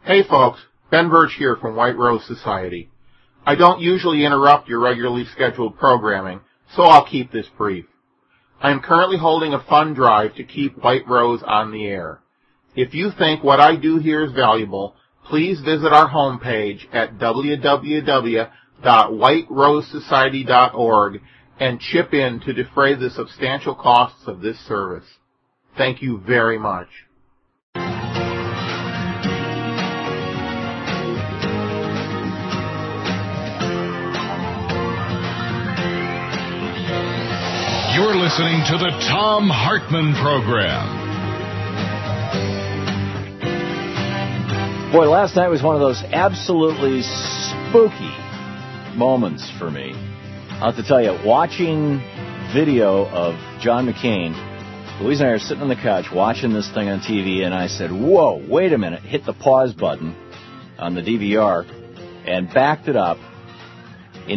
Hey folks, Ben Birch here from White Rose Society. I don't usually interrupt your regularly scheduled programming, so I'll keep this brief. I am currently holding a fund drive to keep White Rose on the air. If you think what I do here is valuable, please visit our homepage at www.whiterosesociety.org and chip in to defray the substantial costs of this service. Thank you very much. You're listening to the Thom Hartmann Program. Boy, last night was one of those absolutely spooky moments for me. I'll have to tell you, watching video of John McCain, Louise and I are sitting on the couch watching this thing on TV, and I said, whoa, wait a minute, hit the pause button on the DVR and backed it up. In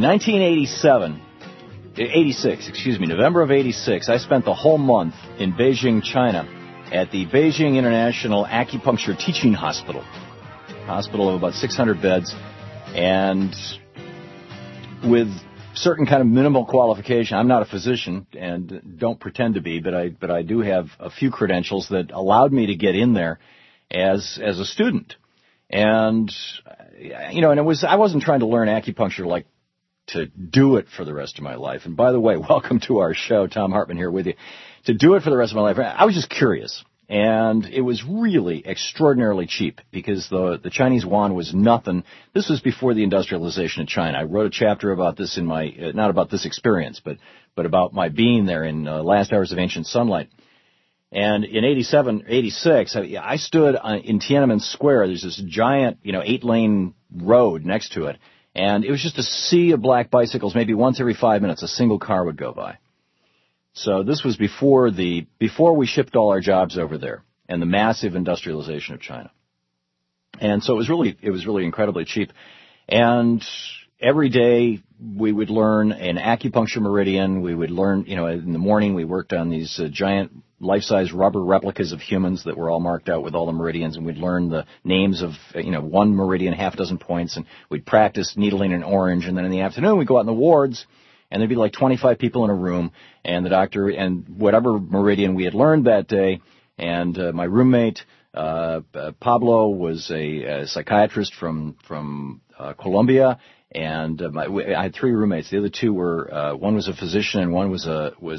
86, November of 86, I spent the whole month in Beijing, China, at the Beijing International Acupuncture Teaching Hospital of about 600 beds, and with certain kind of minimal qualification. I'm not a physician and don't pretend to be, but I do have a few credentials that allowed me to get in there as a student. And and I wasn't trying to learn acupuncture like to do it for the rest of my life. And by the way, welcome to our show. Thom Hartmann here with you. To do it for the rest of my life, I was just curious. And it was really extraordinarily cheap because the Chinese yuan was nothing. This was before the industrialization of China. I wrote a chapter about this in my, not about this experience, but about my being there in Last Hours of Ancient Sunlight. And in 86, I stood in Tiananmen Square. There's this giant, 8-lane road next to it. And it was just a sea of black bicycles. Maybe once every 5 minutes, a single car would go by. So this was before we shipped all our jobs over there and the massive industrialization of China. And so it was really incredibly cheap. And every day we would learn an acupuncture meridian. We would learn, in the morning we worked on these giant life-size rubber replicas of humans that were all marked out with all the meridians, and we'd learn the names of, one meridian, half a dozen points, and we'd practice needling an orange. And then in the afternoon we'd go out in the wards, and there'd be like 25 people in a room, and the doctor, and whatever meridian we had learned that day, and my roommate, Pablo, was a psychiatrist from Colombia, and I had 3 roommates. The other 2 were, one was a physician, and one was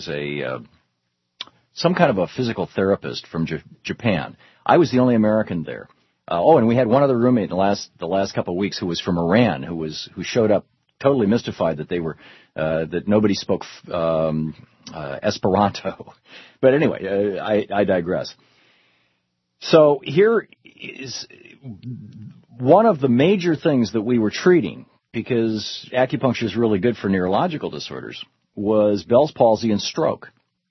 some kind of a physical therapist from Japan. I was the only American there. And we had one other roommate in the last couple of weeks who was from Iran, who showed up totally mystified that they were that nobody spoke Esperanto. But anyway, I digress. So here is one of the major things that we were treating, because acupuncture is really good for neurological disorders, was Bell's palsy and stroke.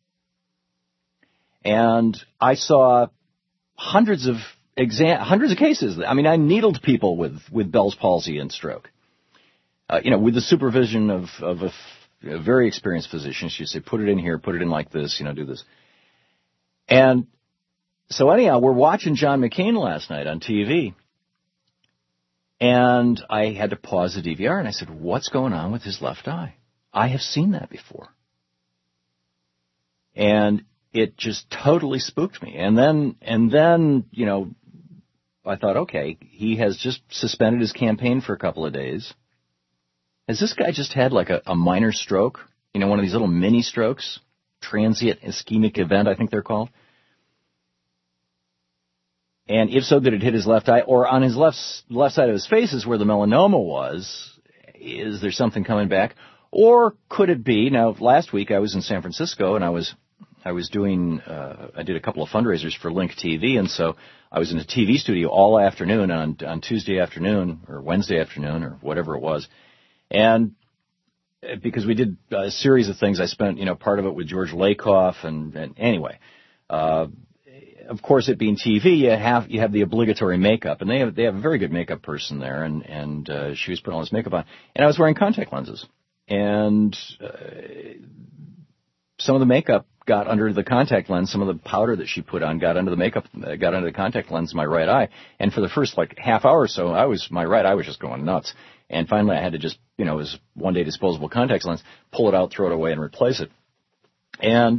And I saw hundreds of cases. I mean, I needled people with Bell's palsy and stroke. With the supervision of a very experienced physician. She'd say, put it in here, put it in like this, do this. And so anyhow, we're watching John McCain last night on TV. And I had to pause the DVR, and I said, what's going on with his left eye? I have seen that before. And it just totally spooked me. And then, I thought, okay, he has just suspended his campaign for a couple of days. Has this guy just had like a minor stroke? One of these little mini strokes? Transient ischemic event, I think they're called. And if so, did it hit his left eye? Or on his left side of his face is where the melanoma was. Is there something coming back? Or could it be, now last week I was in San Francisco and I did a couple of fundraisers for Link TV, and so I was in a TV studio all afternoon on Tuesday afternoon or Wednesday afternoon or whatever it was. And because we did a series of things, I spent, part of it with George Lakoff, and anyway, of course, it being TV, you have the obligatory makeup, and they have a very good makeup person there, and she was putting all this makeup on, and I was wearing contact lenses, and some of the makeup got under the contact lens. Some of the powder that she put on got under the makeup, got under the contact lens in my right eye. And for the first half hour or so, my right eye was just going nuts. And finally I had to just, it was one day disposable contact lens, pull it out, throw it away, and replace it. And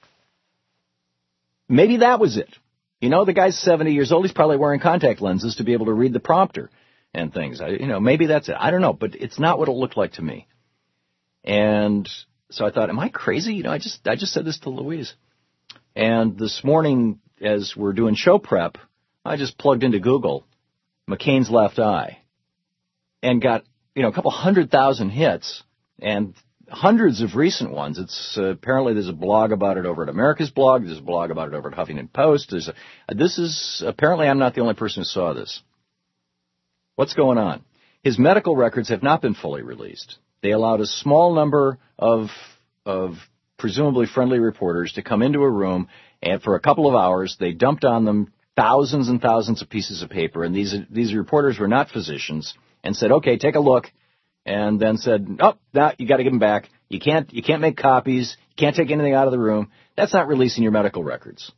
maybe that was it. The guy's 70 years old. He's probably wearing contact lenses to be able to read the prompter and things. Maybe that's it. I don't know, but it's not what it looked like to me. And so I thought, am I crazy? I just said this to Louise. And this morning, as we're doing show prep, I just plugged into Google McCain's left eye and got, a couple 100,000 hits and hundreds of recent ones. It's apparently there's a blog about it over at America's Blog. There's a blog about it over at Huffington Post. Apparently I'm not the only person who saw this. What's going on? His medical records have not been fully released. They allowed a small number of presumably friendly reporters to come into a room, and for a couple of hours, they dumped on them thousands and thousands of pieces of paper, and these reporters were not physicians, and said, okay, take a look, and then said, oh, no, you got to give them back. You can't make copies. You can't take anything out of the room. That's not releasing your medical records.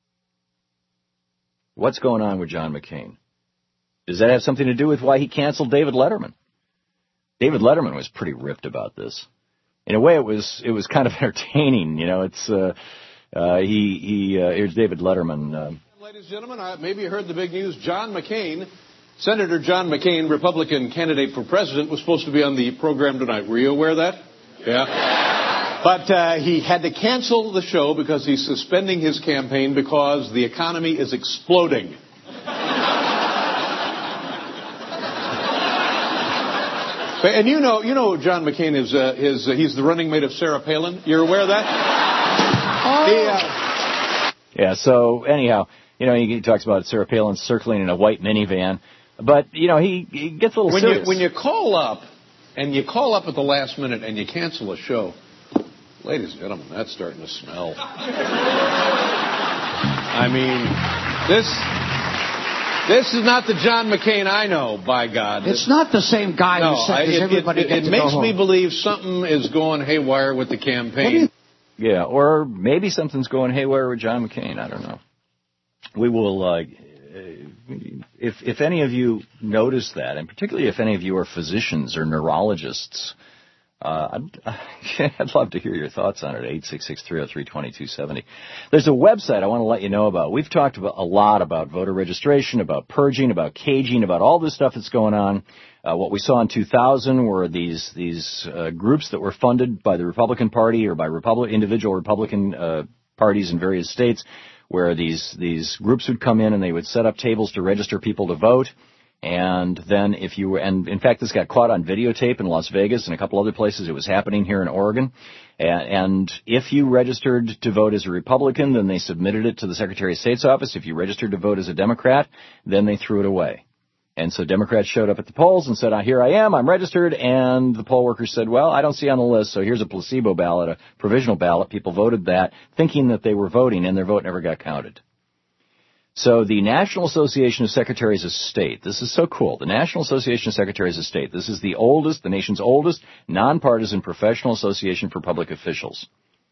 What's going on with John McCain? Does that have something to do with why he canceled David Letterman? David Letterman was pretty ripped about this. In a way, it was kind of entertaining. Here's David Letterman. Ladies and gentlemen, maybe you heard the big news. John McCain, Senator John McCain, Republican candidate for president, was supposed to be on the program tonight. Were you aware of that? Yeah. But he had to cancel the show because he's suspending his campaign because the economy is exploding. And John McCain he's the running mate of Sarah Palin. You're aware of that? Yeah. So anyhow, he talks about Sarah Palin circling in a white minivan, but he gets a little serious. When you call up at the last minute and you cancel a show, ladies and gentlemen, that's starting to smell. I mean, This is not the John McCain I know, by God. It's not the same guy who says everybody gets to go home. It makes me believe something is going haywire with the campaign. Yeah, or maybe something's going haywire with John McCain. I don't know. We will, if any of you notice that, and particularly if any of you are physicians or neurologists, I'd love to hear your thoughts on it, 866-303-2270. There's a website I want to let you know about. We've talked a lot about voter registration, about purging, about caging, about all this stuff that's going on. What we saw in 2000 were these groups that were funded by the Republican Party or by individual Republican parties in various states, where these groups would come in and they would set up tables to register people to vote. And then and in fact, this got caught on videotape in Las Vegas and a couple other places. It was happening here in Oregon. And if you registered to vote as a Republican, then they submitted it to the Secretary of State's office. If you registered to vote as a Democrat, then they threw it away. And so Democrats showed up at the polls and said, here I am, I'm registered. And the poll workers said, well, I don't see on the list, so here's a placebo ballot, a provisional ballot. People voted that, thinking that they were voting, and their vote never got counted. So the National Association of Secretaries of State, this is so cool, the National Association of Secretaries of State, this is the nation's oldest nonpartisan professional association for public officials.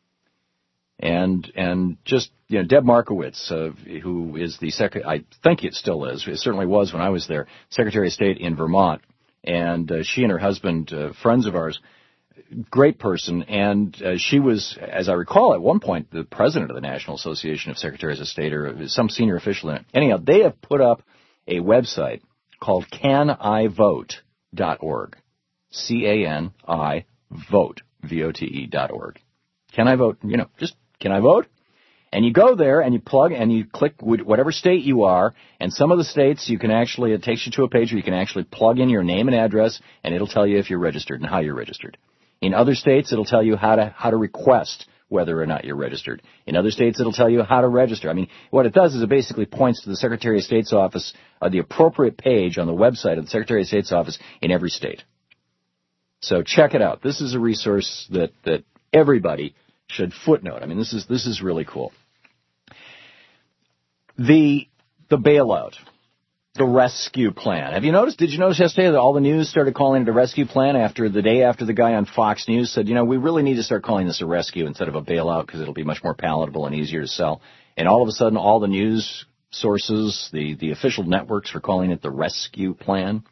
And just, Deb Markowitz, who is I think it still is, it certainly was when I was there, Secretary of State in Vermont, and she and her husband, friends of ours, great person, and she was, as I recall, at one point the president of the National Association of Secretaries of State, or some senior official in it. Anyhow, they have put up a website called canivote.org. C-A-N-I vote, V-O-T-E.org. Can I vote? Just can I vote? And you go there and you plug and you click whatever state you are, and some of the states it takes you to a page where you can actually plug in your name and address, and it'll tell you if you're registered and how you're registered. In other states, it'll tell you how to request whether or not you're registered. In other states, it'll tell you how to register. I mean, what it does is it basically points to the Secretary of State's office, the appropriate page on the website of the Secretary of State's office in every state. So check it out. This is a resource that everybody should footnote. I mean, this is really cool. The bailout. the rescue plan. Did you notice yesterday that all the news started calling it a rescue plan the day after the guy on Fox News said, we really need to start calling this a rescue instead of a bailout because it'll be much more palatable and easier to sell. And all of a sudden, all the news sources, the official networks were calling it the rescue plan.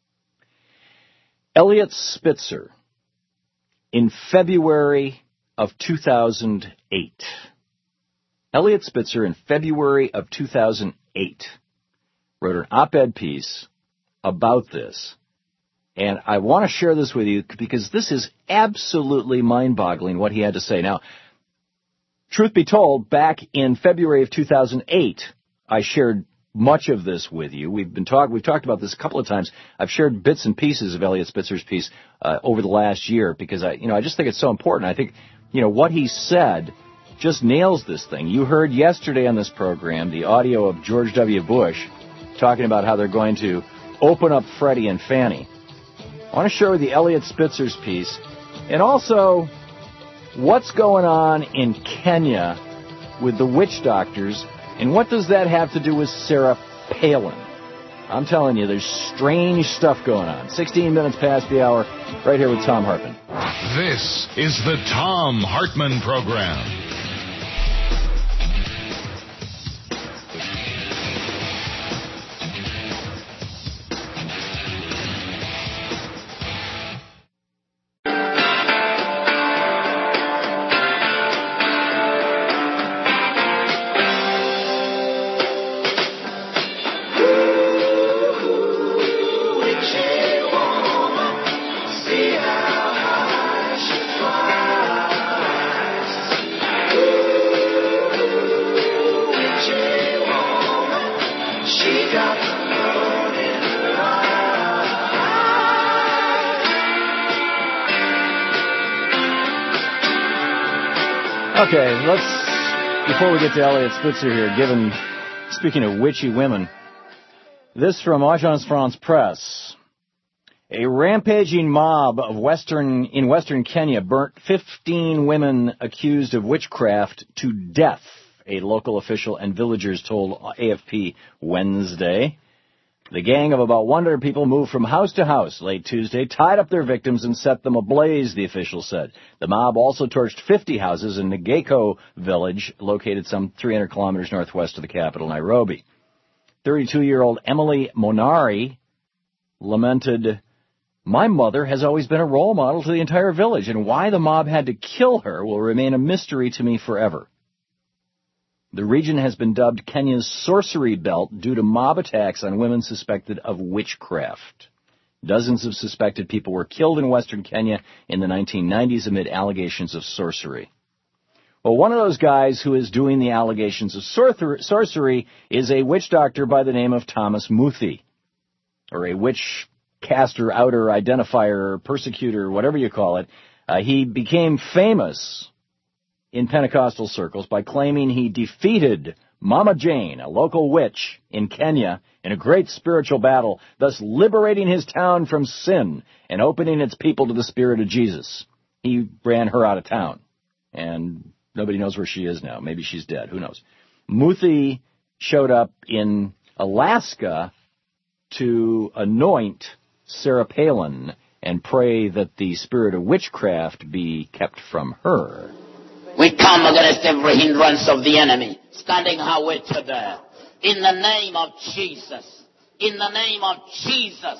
Eliot Spitzer, in February of 2008. Eliot Spitzer, in February of 2008, wrote an op-ed piece about this. And I want to share this with you because this is absolutely mind-boggling what he had to say. Now, truth be told, back in February of 2008, I shared much of this with you. We've talked about this a couple of times. I've shared bits and pieces of Eliot Spitzer's piece over the last year because I just think it's so important. I think, what he said just nails this thing. You heard yesterday on this program the audio of George W. Bush talking about how they're going to open up Freddie and Fannie. I want to share with you Eliot Spitzer's piece and also what's going on in Kenya with the witch doctors and what does that have to do with Sarah Palin. I'm telling you, there's strange stuff going on. 16 minutes past the hour, right here with Thom Hartmann. This is the Thom Hartmann Program. Okay, before we get to Eliot Spitzer here, speaking of witchy women, this from Agence France Presse. A rampaging mob in western Kenya burnt 15 women accused of witchcraft to death, a local official and villagers told AFP Wednesday. The gang of about 100 people moved from house to house late Tuesday, tied up their victims, and set them ablaze, the official said. The mob also torched 50 houses in Ngeko village, located some 300 kilometers northwest of the capital, Nairobi. 32-year-old Emily Monari lamented, "My mother has always been a role model to the entire village, and why the mob had to kill her will remain a mystery to me forever." The region has been dubbed Kenya's sorcery belt due to mob attacks on women suspected of witchcraft. Dozens of suspected people were killed in western Kenya in the 1990s amid allegations of sorcery. Well, one of those guys who is doing the allegations of sorcery is a witch doctor by the name of Thomas Muthi, or a witch caster, outer, identifier, persecutor, whatever you call it. He became famous in Pentecostal circles by claiming he defeated Mama Jane, a local witch in Kenya, in a great spiritual battle, thus liberating his town from sin and opening its people to the Spirit of Jesus. He ran her out of town, and nobody knows where she is now. Maybe she's dead. Who knows? Muthi showed up in Alaska to anoint Sarah Palin and pray that the spirit of witchcraft be kept from her. We come against every hindrance of the enemy, standing highway today. In the name of Jesus. In the name of Jesus.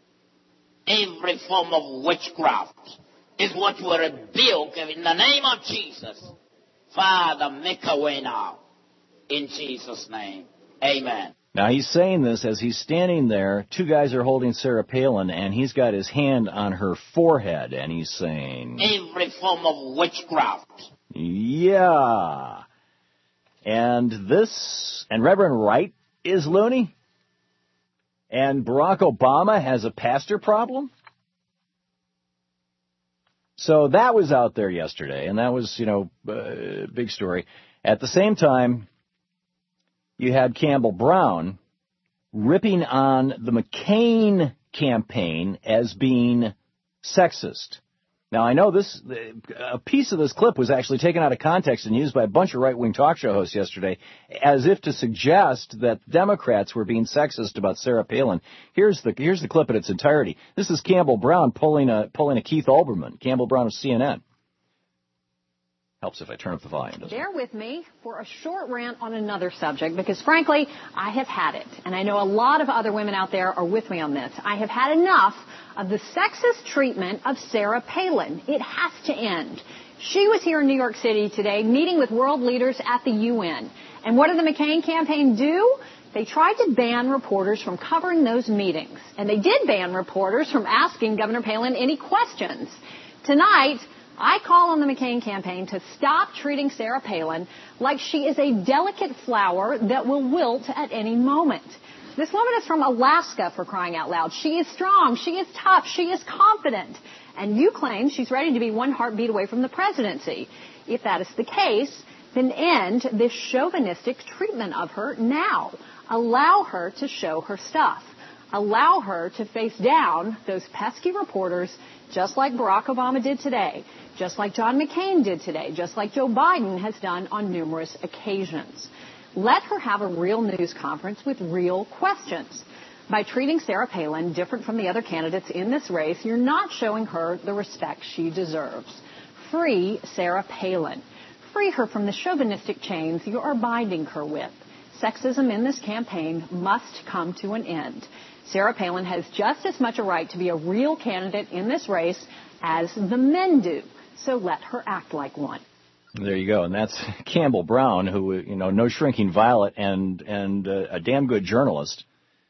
Every form of witchcraft is what we rebuke in the name of Jesus. Father, make a way now. In Jesus' name. Amen. Now, he's saying this as he's standing there. Two guys are holding Sarah Palin, and he's got his hand on her forehead, and he's saying, every form of witchcraft. Yeah. And Reverend Wright is loony? And Barack Obama has a pastor problem? So that was out there yesterday, and that was, big story. At the same time, you had Campbell Brown ripping on the McCain campaign as being sexist. Now, I know a piece of this clip was actually taken out of context and used by a bunch of right-wing talk show hosts yesterday as if to suggest that Democrats were being sexist about Sarah Palin. Here's the clip in its entirety. This is Campbell Brown pulling a Keith Olbermann. Campbell Brown of CNN. Helps if I turn up the volume. Bear with me for a short rant on another subject because, frankly, I have had it. And I know a lot of other women out there are with me on this. I have had enough of the sexist treatment of Sarah Palin. It has to end. She was here in New York City today meeting with world leaders at the UN. And what did the McCain campaign do? They tried to ban reporters from covering those meetings. And they did ban reporters from asking Governor Palin any questions. Tonight, I call on the McCain campaign to stop treating Sarah Palin like she is a delicate flower that will wilt at any moment. This woman is from Alaska, for crying out loud. She is strong. She is tough. She is confident. And you claim she's ready to be one heartbeat away from the presidency. If that is the case, then end this chauvinistic treatment of her now. Allow her to show her stuff. Allow her to face down those pesky reporters just like Barack Obama did today, just like John McCain did today, just like Joe Biden has done on numerous occasions. Let her have a real news conference with real questions. By treating Sarah Palin different from the other candidates in this race, you're not showing her the respect she deserves. Free Sarah Palin. Free her from the chauvinistic chains you are binding her with. Sexism in this campaign must come to an end. Sarah Palin has just as much a right to be a real candidate in this race as the men do. So let her act like one. There you go. And that's Campbell Brown, who, no shrinking violet and a damn good journalist,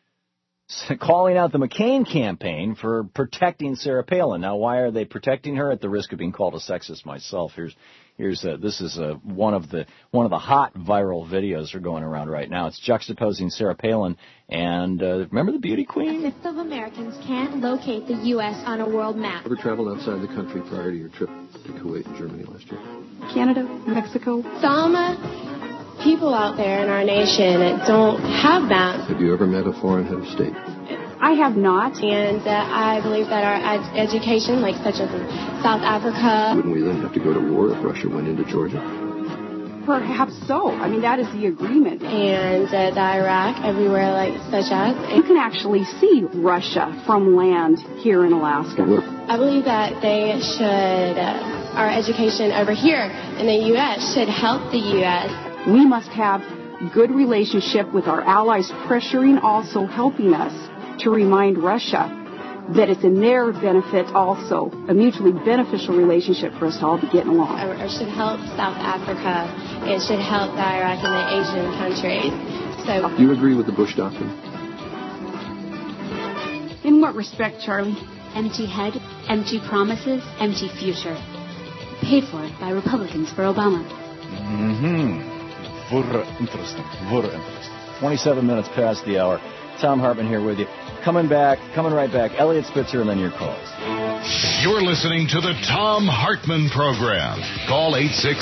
calling out the McCain campaign for protecting Sarah Palin. Now, why are they protecting her? At the risk of being called a sexist myself, this is one of the hot viral videos that are going around right now. It's juxtaposing Sarah Palin and remember the beauty queen? A fifth of Americans can't locate the U.S. on a world map. Ever traveled outside the country prior to your trip to Kuwait and Germany last year? Canada, Mexico. Some people out there in our nation don't have that. Have you ever met a foreign head of state? I have not. And I believe that our education, such as in South Africa... Wouldn't we then have to go to war if Russia went into Georgia? Perhaps so. I mean, that is the agreement. And the Iraq, everywhere, such as... You can actually see Russia from land here in Alaska. I believe that they should... our education over here in the U.S. should help the U.S. We must have good relationship with our allies, pressuring, also helping us to remind Russia that it's in their benefit also, a mutually beneficial relationship for us to all be getting along. It should help South Africa. It should help the Iraq and the Asian countries. So, do you agree with the Bush doctrine? In what respect, Charlie? Empty head, empty promises, empty future. Paid for by Republicans for Obama. Very interesting. 27 minutes past the hour. Thom Hartmann here with you. Coming right back. Elliot Spitzer and then your calls. You're listening to the Thom Hartmann Program. Call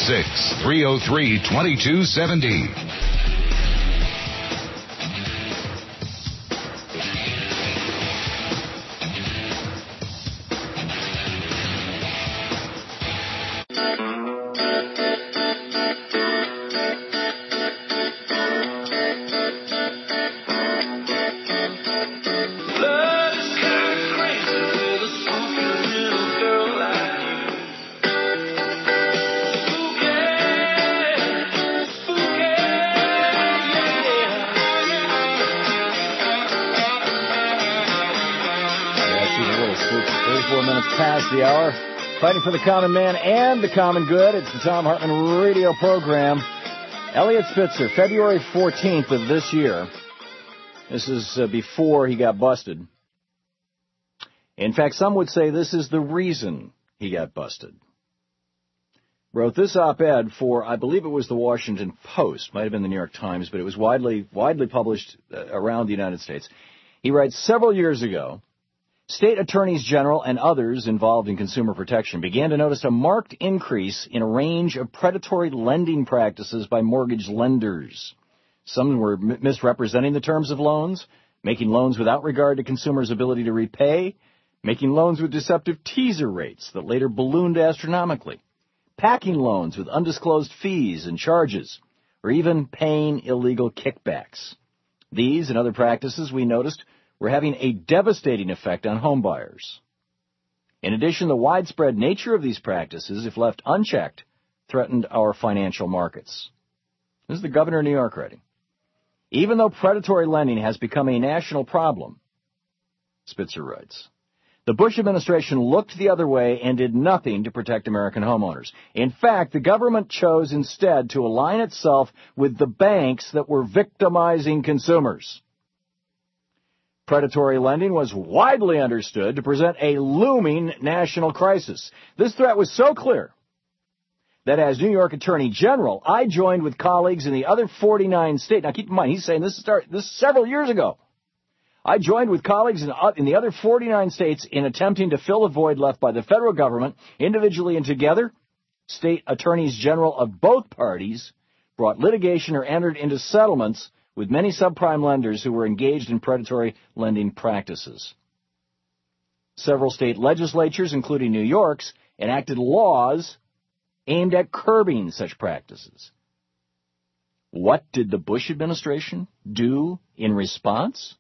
866-303-2270. The hour, fighting for the common man and the common good. It's the Thom Hartmann radio program. Elliot Spitzer, February 14th of this year. This is before he got busted. In fact, some would say this is the reason he got busted. Wrote this op-ed for, I believe it was the Washington Post, might have been the New York Times, but it was widely published around the United States. He writes, several years ago, state attorneys general and others involved in consumer protection began to notice a marked increase in a range of predatory lending practices by mortgage lenders. Some were misrepresenting the terms of loans, making loans without regard to consumers' ability to repay, making loans with deceptive teaser rates that later ballooned astronomically, packing loans with undisclosed fees and charges, or even paying illegal kickbacks. These and other practices, we noticed, were having a devastating effect on homebuyers. In addition, the widespread nature of these practices, if left unchecked, threatened our financial markets. This is the governor of New York writing. Even though predatory lending has become a national problem, Spitzer writes, the Bush administration looked the other way and did nothing to protect American homeowners. In fact, the government chose instead to align itself with the banks that were victimizing consumers. Predatory lending was widely understood to present a looming national crisis. This threat was so clear that as New York Attorney General, I joined with colleagues in the other 49 states. Now keep in mind, he's saying this is several years ago. I joined with colleagues in the other 49 states in attempting to fill the void left by the federal government. Individually and together, state attorneys general of both parties brought litigation or entered into settlements with many subprime lenders who were engaged in predatory lending practices. Several state legislatures, including New York's, enacted laws aimed at curbing such practices. What did the Bush administration do in response?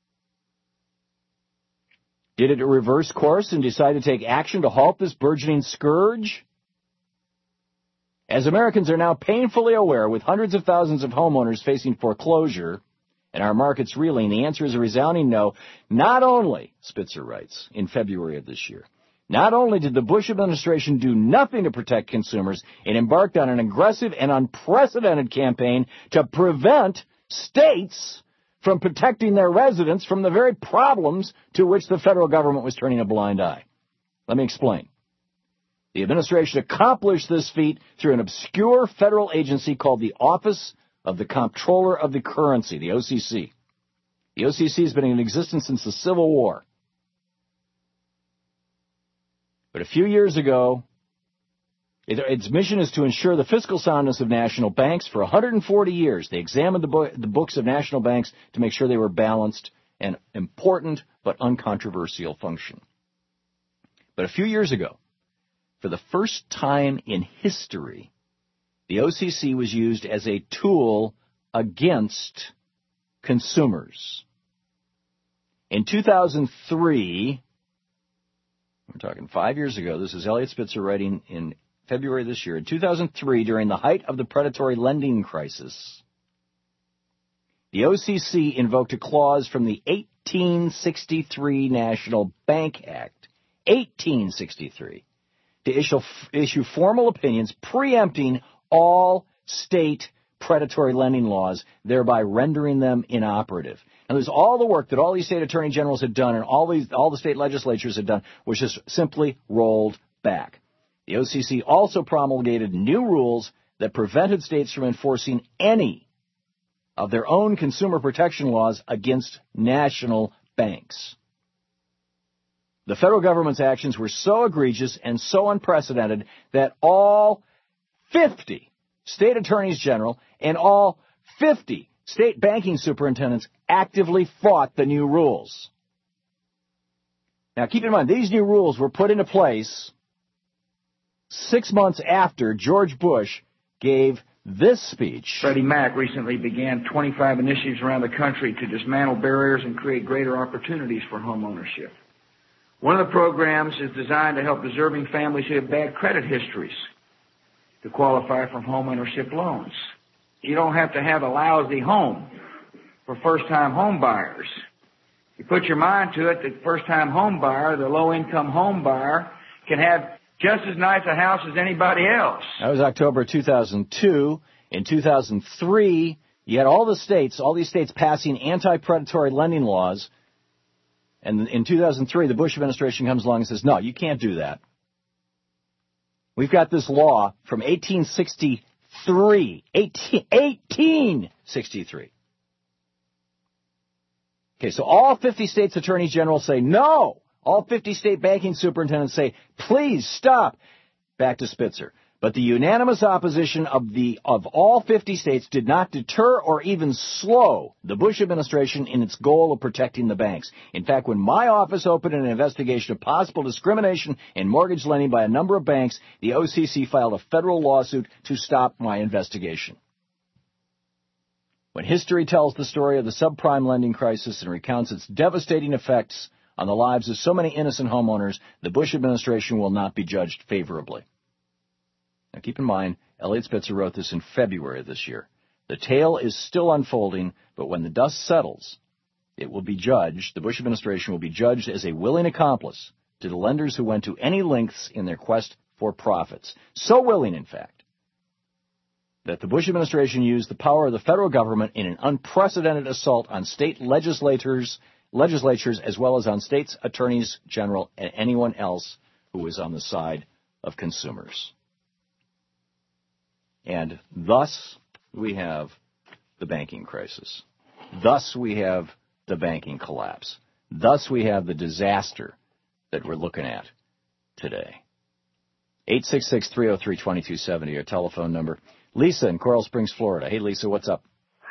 Did it reverse course and decide to take action to halt this burgeoning scourge? As Americans are now painfully aware, with hundreds of thousands of homeowners facing foreclosure and our markets reeling, the answer is a resounding no. Not only, Spitzer writes, in February of this year, not only did the Bush administration do nothing to protect consumers, it embarked on an aggressive and unprecedented campaign to prevent states from protecting their residents from the very problems to which the federal government was turning a blind eye. Let me explain. The administration accomplished this feat through an obscure federal agency called the Office of the Comptroller of the Currency, the OCC. The OCC has been in existence since the Civil War. But a few years ago, its mission is to ensure the fiscal soundness of national banks. For 140 years, they examined the books of national banks to make sure they were balanced, an important but uncontroversial function. But a few years ago, for the first time in history, the OCC was used as a tool against consumers. In 2003, we're talking 5 years ago, this is Elliot Spitzer writing in February this year. In 2003, during the height of the predatory lending crisis, the OCC invoked a clause from the 1863 National Bank Act, 1863, to issue formal opinions preempting all state predatory lending laws, thereby rendering them inoperative. Now, there's all the work that all these state attorney generals had done and all the state legislatures had done was just simply rolled back. The OCC also promulgated new rules that prevented states from enforcing any of their own consumer protection laws against national banks. The federal government's actions were so egregious and so unprecedented that all 50 state attorneys general and all 50 state banking superintendents actively fought the new rules. Now, keep in mind, these new rules were put into place 6 months after George Bush gave this speech. Freddie Mac recently began 25 initiatives around the country to dismantle barriers and create greater opportunities for home ownership. One of the programs is designed to help deserving families who have bad credit histories to qualify for home ownership loans. You don't have to have a lousy home for first-time home buyers. You put your mind to it, the first-time home buyer, the low-income home buyer, can have just as nice a house as anybody else. That was October 2002. In 2003, you had all these states passing anti-predatory lending laws. And in 2003, the Bush administration comes along and says, no, you can't do that. We've got this law from 1863. 1863. Okay, so all 50 states' attorneys general say no. All 50 state banking superintendents say, please stop. Back to Spitzer. But the unanimous opposition of all 50 states did not deter or even slow the Bush administration in its goal of protecting the banks. In fact, when my office opened an investigation of possible discrimination in mortgage lending by a number of banks, the OCC filed a federal lawsuit to stop my investigation. When history tells the story of the subprime lending crisis and recounts its devastating effects on the lives of so many innocent homeowners, the Bush administration will not be judged favorably. Now, keep in mind, Eliot Spitzer wrote this in February of this year. The tale is still unfolding, but when the dust settles, it will be judged, the Bush administration will be judged as a willing accomplice to the lenders who went to any lengths in their quest for profits. So willing, in fact, that the Bush administration used the power of the federal government in an unprecedented assault on state legislatures as well as on states' attorneys general and anyone else who was on the side of consumers. And thus we have the banking crisis. Thus we have the banking collapse. Thus we have the disaster that we're looking at today. 866-303-2270, our telephone number. Lisa in Coral Springs, Florida. Hey, Lisa, what's up?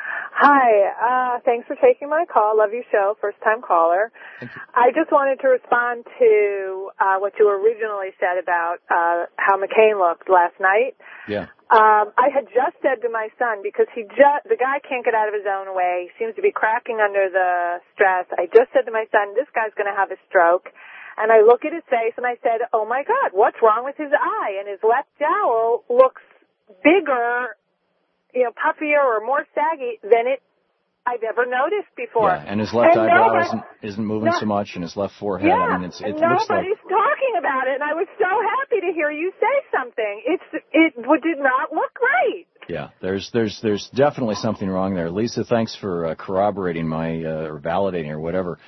Hi. Thanks for taking my call. Love your show. First-time caller. I just wanted to respond to what you originally said about how McCain looked last night. Yeah. I had just said to my son, because the guy can't get out of his own way, seems to be cracking under the stress. I just said to my son, this guy's going to have a stroke. And I look at his face and I said, oh my God, what's wrong with his eye? And his left jowl looks bigger, puffier or more saggy than I've ever noticed before. Yeah, and his left eyebrow isn't moving so much, and his left forehead. Yeah, I mean, it looks like nobody's talking about it, and I was so happy to hear you say something. It did not look great. Yeah, there's definitely something wrong there. Lisa, thanks for corroborating or validating or whatever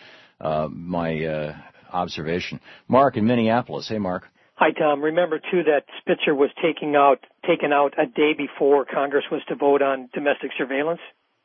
my observation. Mark in Minneapolis. Hey, Mark. Hi, Tom. Remember, too, that Spitzer was taken out a day before Congress was to vote on domestic surveillance?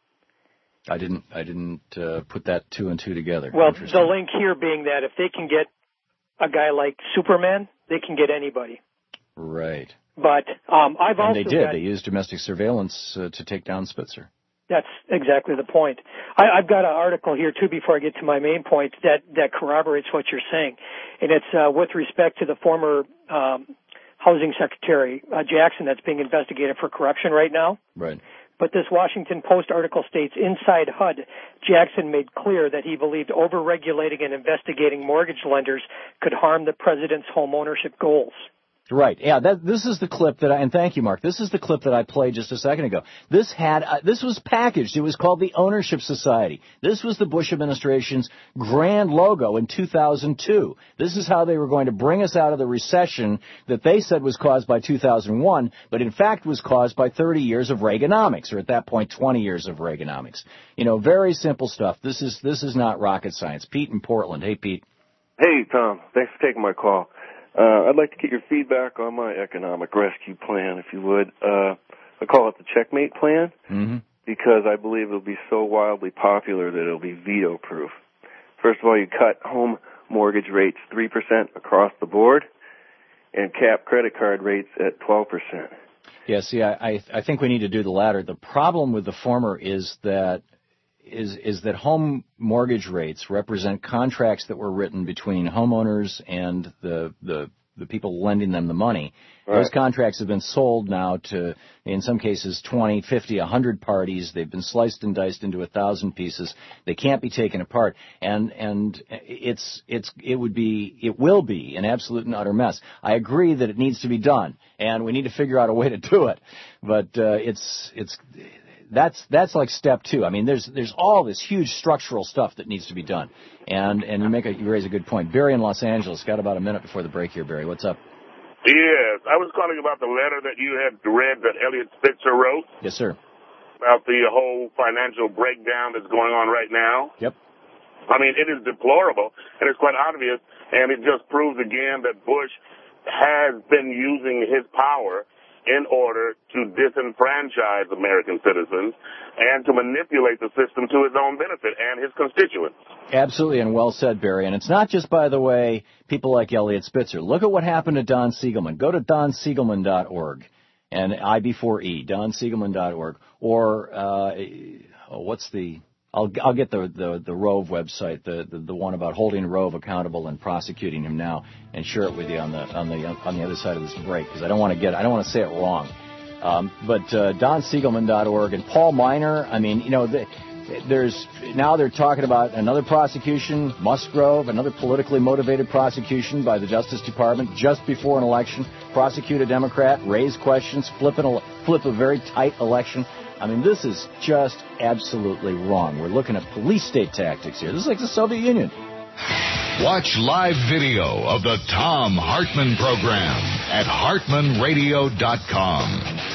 I didn't put that two and two together. Well, the link here being that if they can get a guy like Superman, they can get anybody. Right. But I've also they did. They used domestic surveillance to take down Spitzer. That's exactly the point. I've got an article here, too, before I get to my main point, that corroborates what you're saying. And it's with respect to the former Housing Secretary, Jackson, that's being investigated for corruption right now. Right. But this Washington Post article states, inside HUD, Jackson made clear that he believed over-regulating and investigating mortgage lenders could harm the president's home ownership goals. Right. Yeah, this is the clip and thank you, Mark. This is the clip that I played just a second ago. This was packaged. It was called the Ownership Society. This was the Bush administration's grand logo in 2002. This is how they were going to bring us out of the recession that they said was caused by 2001, but in fact was caused by 30 years of Reaganomics, or at that point 20 years of Reaganomics. Very simple stuff. This is not rocket science. Pete in Portland. Hey, Pete. Hey, Tom. Thanks for taking my call. I'd like to get your feedback on my economic rescue plan, if you would. I call it the Checkmate Plan, because I believe it'll be so wildly popular that it'll be veto-proof. First of all, you cut home mortgage rates 3% across the board and cap credit card rates at 12%. Yeah, see, I think we need to do the latter. The problem with the former is that home mortgage rates represent contracts that were written between homeowners and the people lending them the money. Right. Those contracts have been sold now to, in some cases, 20, 50, 100 parties. They've been sliced and diced into 1,000 pieces. They can't be taken apart. And it will be an absolute and utter mess. I agree that it needs to be done, and we need to figure out a way to do it. But that's like step two. I mean, there's all this huge structural stuff that needs to be done. And you raise a good point. Barry in Los Angeles, got about a minute before the break here. Barry, what's up? Yes, I was calling about the letter that you had read that Eliot Spitzer wrote. Yes, sir. About the whole financial breakdown that's going on right now. Yep. I mean, it is deplorable, and it's quite obvious, and it just proves again that Bush has been using his power in order to disenfranchise American citizens and to manipulate the system to his own benefit and his constituents. Absolutely, and well said, Barry. And it's not just, by the way, people like Eliot Spitzer. Look at what happened to Don Siegelman. Go to donsiegelman.org and I-B-4-E, donsiegelman.org. Or what's the... I'll get the Rove website, the one about holding Rove accountable and prosecuting him now, and share it with you on the other side of this break, because I don't want to say it wrong. But donsiegelman.org and Paul Miner. I mean, they're talking about another prosecution, Musgrove, another politically motivated prosecution by the Justice Department just before an election. Prosecute a Democrat, raise questions, flip a very tight election. I mean, this is just absolutely wrong. We're looking at police state tactics here. This is like the Soviet Union. Watch live video of the Thom Hartmann program at hartmanradio.com.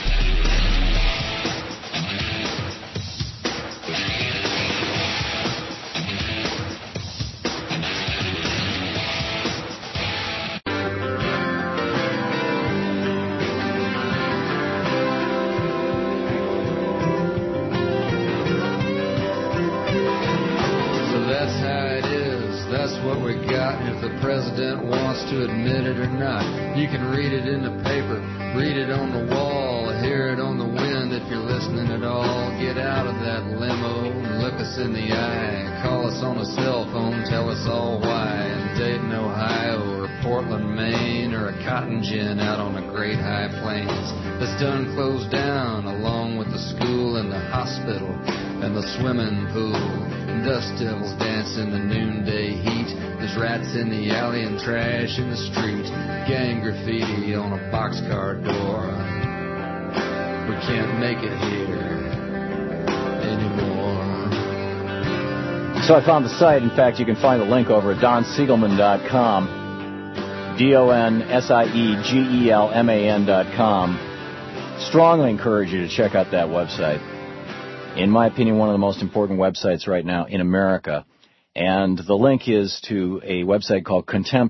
To admit it or not, you can read it in the paper, read it on the wall, hear it on the wind. If you're listening at all, get out of that limo and look us in the eye. Call us on a cell phone, tell us all why. In Dayton, Ohio, or Portland, Maine, or a cotton gin out on the Great High Plains that's done closed down, along with the school and the hospital and the swimming pool. Dust devils dance in the noonday heat. There's rats in the alley and trash in the street. Gang graffiti on a boxcar door. We can't make it here anymore. So I found the site. In fact, you can find the link over at donsiegelman.com. DONSIEGELMAN.com. Strongly encourage you to check out that website. In my opinion, one of the most important websites right now in America. And the link is to a website called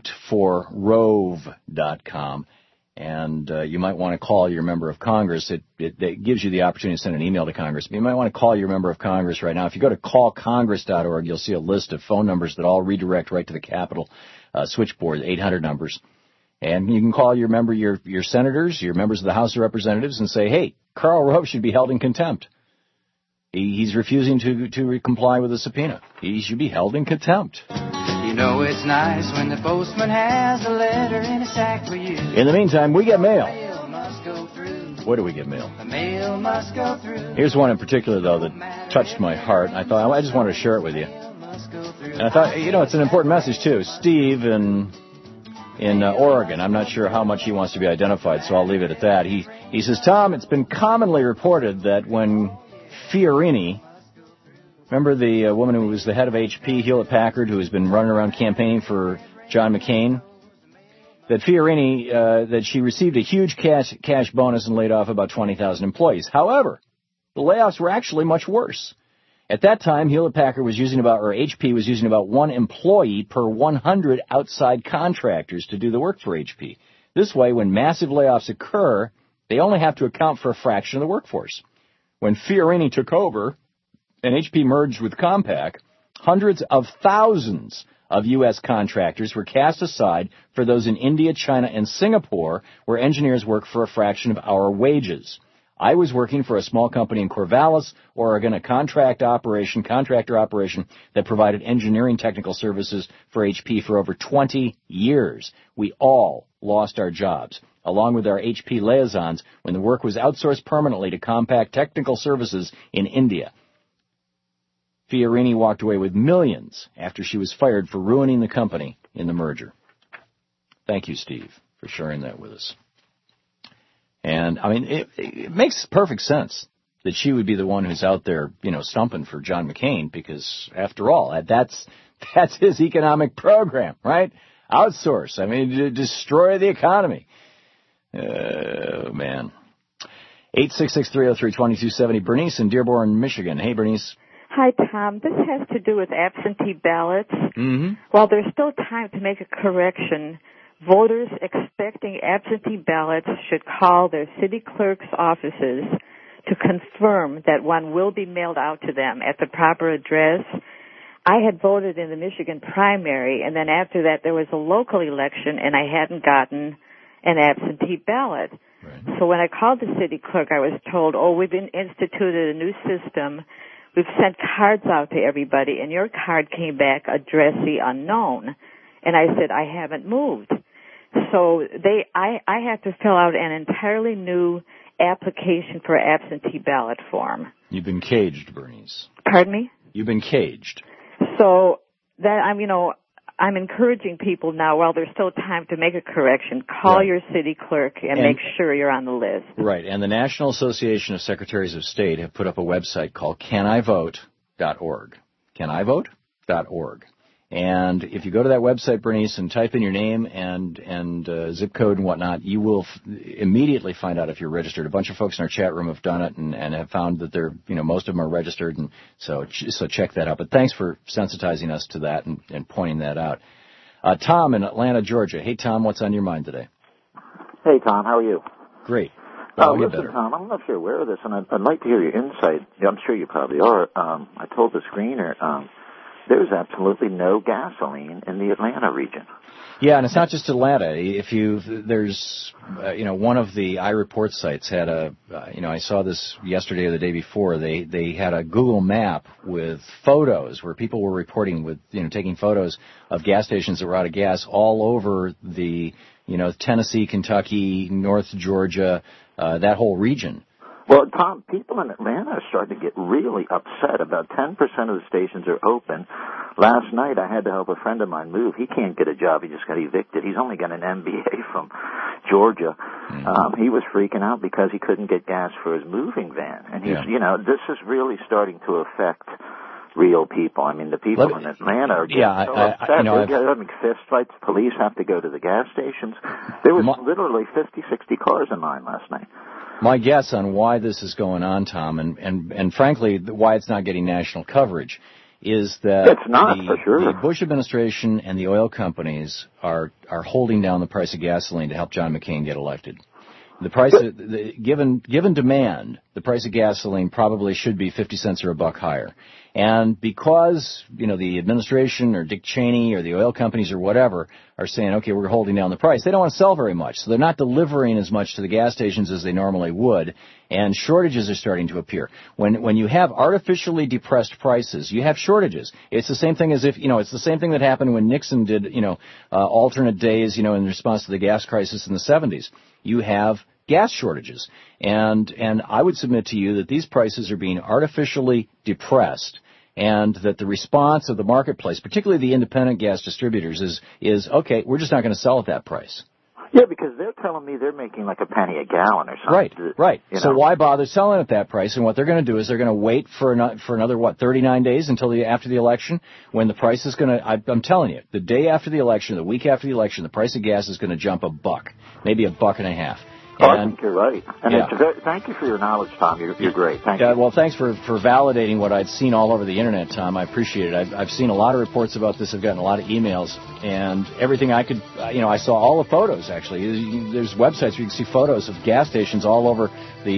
contemptforrove.com. And you might want to call your member of Congress. It gives you the opportunity to send an email to Congress. But you might want to call your member of Congress right now. If you go to callcongress.org, you'll see a list of phone numbers that all redirect right to the Capitol switchboard, 800 numbers. And you can call your senators, your members of the House of Representatives, and say, hey, Karl Rove should be held in contempt. He's refusing to comply with the subpoena. He should be held in contempt. You know it's nice when the postman has a letter in a sack for you. In the meantime, we get mail. Where do we get mail? The mail must go through. Here's one in particular, though, that touched my heart. I thought I just wanted to share it with you. And I thought, it's an important message, too. Steve in Oregon. I'm not sure how much he wants to be identified, so I'll leave it at that. He says, Tom, it's been commonly reported that when Fiorini, remember the woman who was the head of HP, Hewlett-Packard, who has been running around campaigning for John McCain, that Fiorini, that she received a huge cash bonus and laid off about 20,000 employees. However, the layoffs were actually much worse. At that time, HP was using about one employee per 100 outside contractors to do the work for HP. This way, when massive layoffs occur, they only have to account for a fraction of the workforce. When Fiorini took over and HP merged with Compaq, hundreds of thousands of U.S. contractors were cast aside for those in India, China, and Singapore, where engineers work for a fraction of our wages. I was working for a small company in Corvallis, Oregon, a contractor operation that provided engineering technical services for HP for over 20 years. We all lost our jobs, along with our HP liaisons, when the work was outsourced permanently to Compaq Technical Services in India. Fiorini walked away with millions after she was fired for ruining the company in the merger. Thank you, Steve, for sharing that with us. And, it makes perfect sense that she would be the one who's out there, stumping for John McCain, because, after all, that's his economic program, right? Outsource. Destroy the economy. Oh, man. 866-303-2270. Bernice in Dearborn, Michigan. Hey, Bernice. Hi, Tom. This has to do with absentee ballots. Mm-hmm. While there's still time to make a correction, Voters expecting absentee ballots should call their city clerk's offices to confirm that one will be mailed out to them at the proper address. I had voted in the Michigan primary, and then after that there was a local election, and I hadn't gotten an absentee ballot. Right. So when I called the city clerk, I was told, we've instituted a new system. We've sent cards out to everybody, and your card came back addressee unknown. And I said, I haven't moved. So I have to fill out an entirely new application for absentee ballot form. You've been caged, Bernice. Pardon me? You've been caged. So that I'm encouraging people now, while there's still time to make a correction, call your city clerk and make sure you're on the list. Right. And the National Association of Secretaries of State have put up a website called canivote.org. Canivote.org. And if you go to that website, Bernice, and type in your name and zip code and whatnot, you will immediately find out if you're registered. A bunch of folks in our chat room have done it and have found that they're, most of them are registered, and so check that out. But thanks for sensitizing us to that and pointing that out. Tom in Atlanta, Georgia. Hey, Tom, what's on your mind today? Hey, Tom, how are you? Great. Listen, Tom, I don't know if you're aware of this, and I'd like to hear your insight. I'm sure you probably are. I told the screener, there's absolutely no gasoline in the Atlanta region. Yeah, and it's not just Atlanta. One of the iReport sites had I saw this yesterday or the day before. They had a Google map with photos where people were reporting with, taking photos of gas stations that were out of gas all over the, Tennessee, Kentucky, North Georgia, that whole region. Well, Tom, people in Atlanta are starting to get really upset. About 10% of the stations are open. Last night, I had to help a friend of mine move. He can't get a job. He just got evicted. He's only got an MBA from Georgia. Mm-hmm. He was freaking out because he couldn't get gas for his moving van. And this is really starting to affect real people. I mean, the people in Atlanta are getting so upset. They're having fist fights. Police have to go to the gas stations. There was literally 50, 60 cars in line last night. My guess on why this is going on, Tom, and frankly, why it's not getting national coverage, is that the Bush administration and the oil companies are holding down the price of gasoline to help John McCain get elected. The price, given demand, the price of gasoline probably should be 50 cents or $1 higher. And because, the administration or Dick Cheney or the oil companies or whatever are saying, okay, we're holding down the price, they don't want to sell very much. So they're not delivering as much to the gas stations as they normally would. And shortages are starting to appear. When you have artificially depressed prices, you have shortages. It's the same thing as it's the same thing that happened when Nixon did, alternate days, in response to the gas crisis in the 70s. You have gas shortages. And I would submit to you that these prices are being artificially depressed, and that the response of the marketplace, particularly the independent gas distributors, is okay, we're just not going to sell at that price. Yeah, because they're telling me they're making like a penny a gallon or something. Right. So why bother selling at that price? And what they're going to do is they're going to wait for another 39 days until after the election, when the price is going to, I'm telling you, the day after the election, the week after the election, the price of gas is going to jump $1, maybe $1.50. I think you're right. And thank you for your knowledge, Tom. You're great. Thank you. Well, thanks for validating what I'd seen all over the Internet, Tom. I appreciate it. I've seen a lot of reports about this. I've gotten a lot of emails. And everything I could, I saw all the photos, actually. There's websites where you can see photos of gas stations all over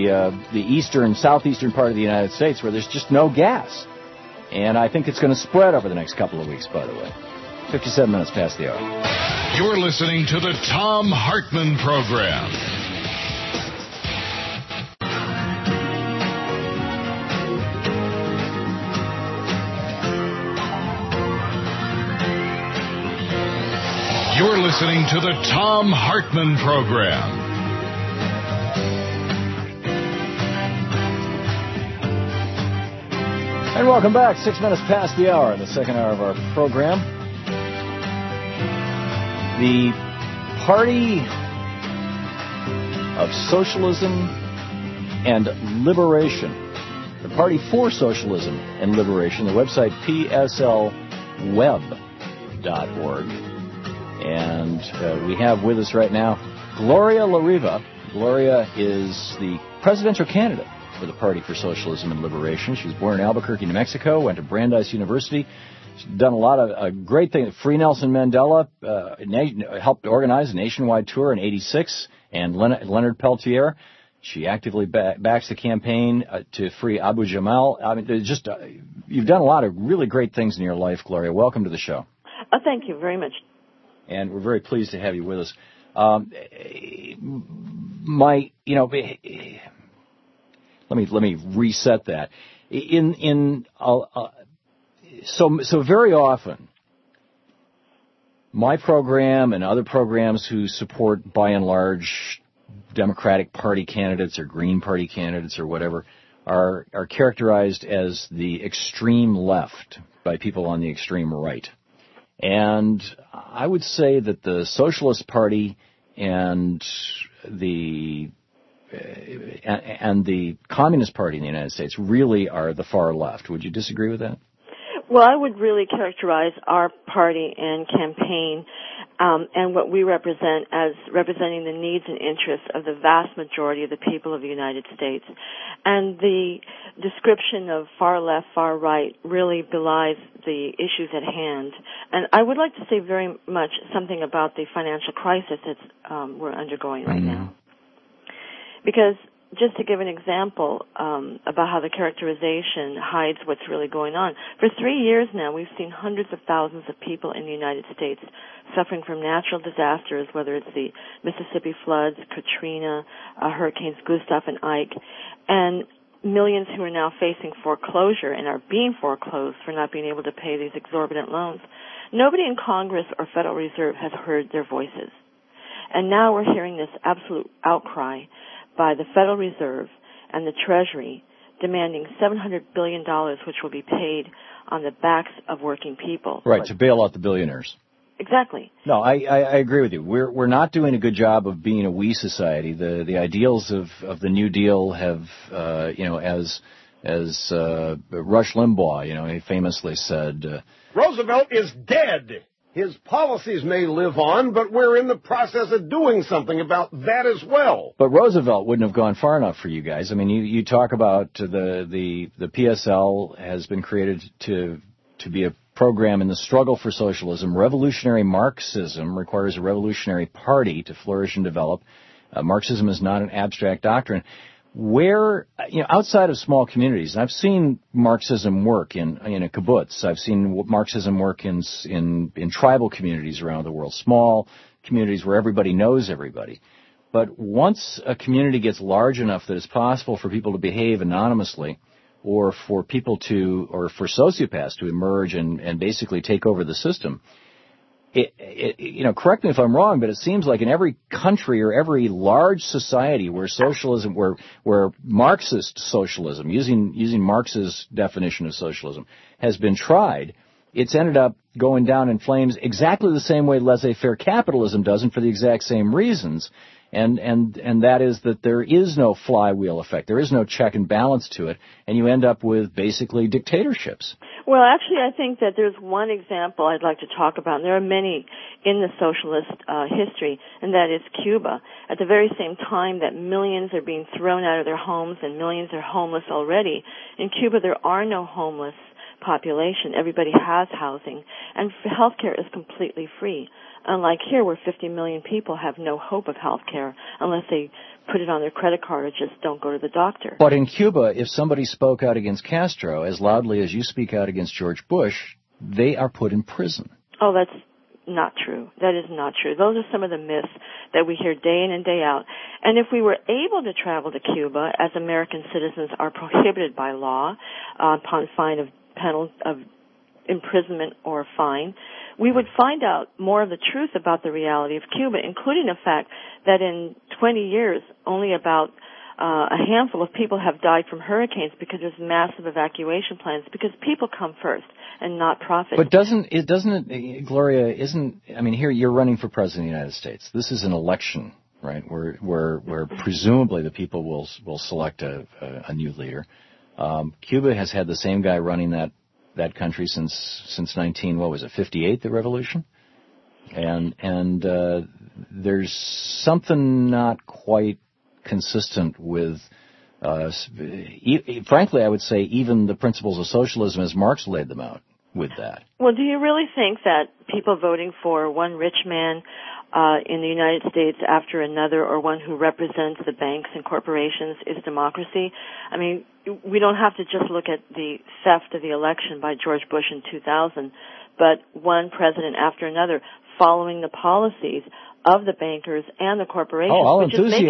the southeastern part of the United States where there's just no gas. And I think it's going to spread over the next couple of weeks, by the way. 57 minutes past the hour. You're listening to the Thom Hartmann Program. You're listening to the Thom Hartmann Program. And welcome back. 6 minutes past the hour, the second hour of our program. The Party of Socialism and Liberation. The Party for Socialism and Liberation. The website pslweb.org. And we have with us right now Gloria La Riva. Gloria is the presidential candidate for the Party for Socialism and Liberation. She was born in Albuquerque, New Mexico, went to Brandeis University. She's done a lot of great things. Free Nelson Mandela helped organize a nationwide tour in '86, and Leonard Peltier. She actively backs the campaign to free Abu Jamal. I mean, you've done a lot of really great things in your life, Gloria. Welcome to the show. Thank you very much. And we're very pleased to have you with us. Let me reset that. So very often, my program and other programs who support, by and large, Democratic Party candidates or Green Party candidates or whatever are characterized as the extreme left by people on the extreme right. And I would say that the Socialist Party and the Communist Party in the United States really are the far left. Would you disagree with that? Well, I would really characterize our party and campaign and what we represent as representing the needs and interests of the vast majority of the people of the United States. And the description of far left, far right really belies the issues at hand. And I would like to say very much something about the financial crisis that we're undergoing right now. Because just to give an example about how the characterization hides what's really going on. For 3 years now, we've seen hundreds of thousands of people in the United States suffering from natural disasters, whether it's the Mississippi floods, Katrina, Hurricanes Gustav and Ike, and millions who are now facing foreclosure and are being foreclosed for not being able to pay these exorbitant loans. Nobody in Congress or Federal Reserve has heard their voices. And now we're hearing this absolute outcry by the Federal Reserve and the Treasury demanding $700 billion, which will be paid on the backs of working people. Right, to bail out the billionaires. Exactly. No, I agree with you. We're not doing a good job of being a we society. The ideals of the New Deal have, as Rush Limbaugh, he famously said, Roosevelt is dead. His policies may live on, but we're in the process of doing something about that as well. But Roosevelt wouldn't have gone far enough for you guys. I mean, you talk about the PSL has been created to be a program in the struggle for socialism. Revolutionary Marxism requires a revolutionary party to flourish and develop. Marxism is not an abstract doctrine. Where, outside of small communities, and I've seen Marxism work in a kibbutz. I've seen Marxism work in tribal communities around the world, small communities where everybody knows everybody. But once a community gets large enough that it's possible for people to behave anonymously, or for sociopaths to emerge and basically take over the system, correct me if I'm wrong, but it seems like in every country or every large society where socialism, where Marxist socialism, using Marx's definition of socialism, has been tried, it's ended up going down in flames exactly the same way laissez-faire capitalism does, and for the exact same reasons. And that is that there is no flywheel effect. There is no check and balance to it, and you end up with basically dictatorships. Well, actually, I think that there's one example I'd like to talk about, and there are many in the socialist history, and that is Cuba. At the very same time that millions are being thrown out of their homes and millions are homeless already, in Cuba there are no homeless population. Everybody has housing, and health care is completely free. Unlike here, where 50 million people have no hope of health care unless they put it on their credit card or just don't go to the doctor. But in Cuba, if somebody spoke out against Castro as loudly as you speak out against George Bush, they are put in prison. Oh, that's not true. That is not true. Those are some of the myths that we hear day in and day out. And if we were able to travel to Cuba, as American citizens are prohibited by law upon fine of imprisonment or fine, we would find out more of the truth about the reality of Cuba, including the fact that in 20 years, only about a handful of people have died from hurricanes because there's massive evacuation plans, because people come first and not profit. But doesn't it, Gloria, here you're running for president of the United States. This is an election, right, where presumably the people will select a new leader. Cuba has had the same guy running that country since 58, the revolution? And there's something not quite consistent with, frankly, I would say even the principles of socialism as Marx laid them out. with that. Well, do you really think that people voting for one rich man in the United States after another, or one who represents the banks and corporations, is democracy? I mean, we don't have to just look at the theft of the election by George Bush in 2000, but one president after another following the policies of the bankers and the corporations. I'll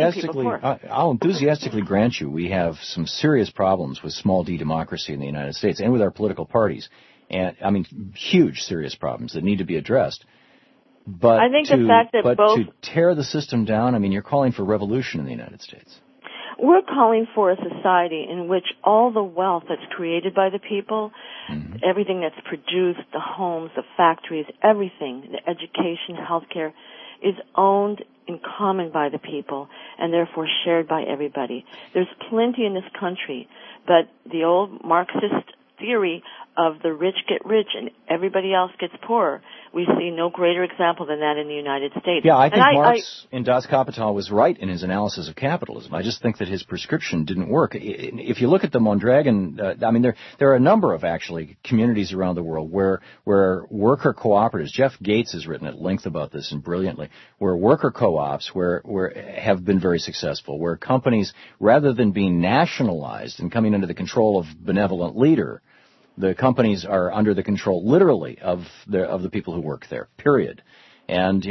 enthusiastically grant you we have some serious problems with small d democracy in the United States and with our political parties. And, I mean, huge serious problems that need to be addressed. But I think the fact that to tear the system down, I mean, you're calling for revolution in the United States. We're calling for a society in which all the wealth that's created by the people, everything that's produced, the homes, the factories, everything, the education, healthcare, is owned in common by the people and therefore shared by everybody. There's plenty in this country, but the old Marxist theory of the rich get rich and everybody else gets poorer, we see no greater example than that in the United States. Yeah, I think Marx in Das Kapital was right in his analysis of capitalism. I just think that his prescription didn't work. If you look at the Mondragon, I mean, there are a number of actually communities around the world where worker cooperatives, Jeff Gates has written at length about this and brilliantly, where worker co-ops have been very successful, where companies, rather than being nationalized and coming under the control of benevolent leader, the companies are under the control, literally, of the people who work there. Period. And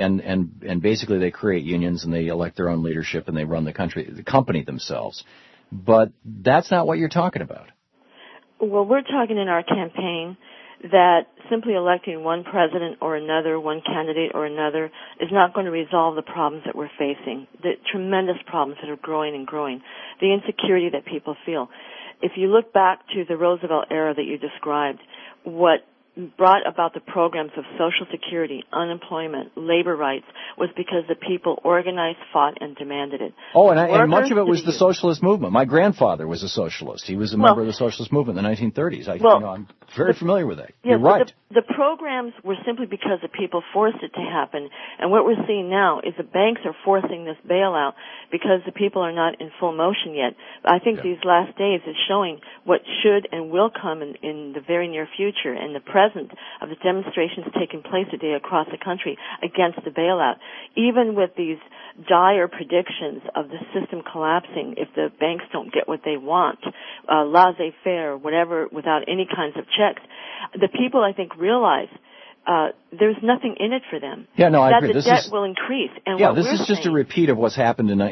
and basically they create unions and they elect their own leadership and they run the company themselves. But that's not what you're talking about. Well, we're talking in our campaign that simply electing one president or another, one candidate or another, is not going to resolve the problems that we're facing, the tremendous problems that are growing and growing, the insecurity that people feel. If you look back to the Roosevelt era that you described, what brought about the programs of Social Security, unemployment, labor rights, was because the people organized, fought, and demanded it. Oh, and much of it was the socialist movement. My grandfather was a socialist. He was a member of the socialist movement in the 1930s. I'm very familiar with that. Yeah, you're right. The programs were simply because the people forced it to happen. And what we're seeing now is the banks are forcing this bailout because the people are not in full motion yet. I think these last days is showing what should and will come in the very near future, and the present of the demonstrations taking place today across the country against the bailout. Even with these dire predictions of the system collapsing if the banks don't get what they want, laissez-faire, whatever, without any kinds of checks, the people, I think, realize there's nothing in it for them. Yeah, no, I agree. That the debt will increase. And this is just a repeat of what's happened in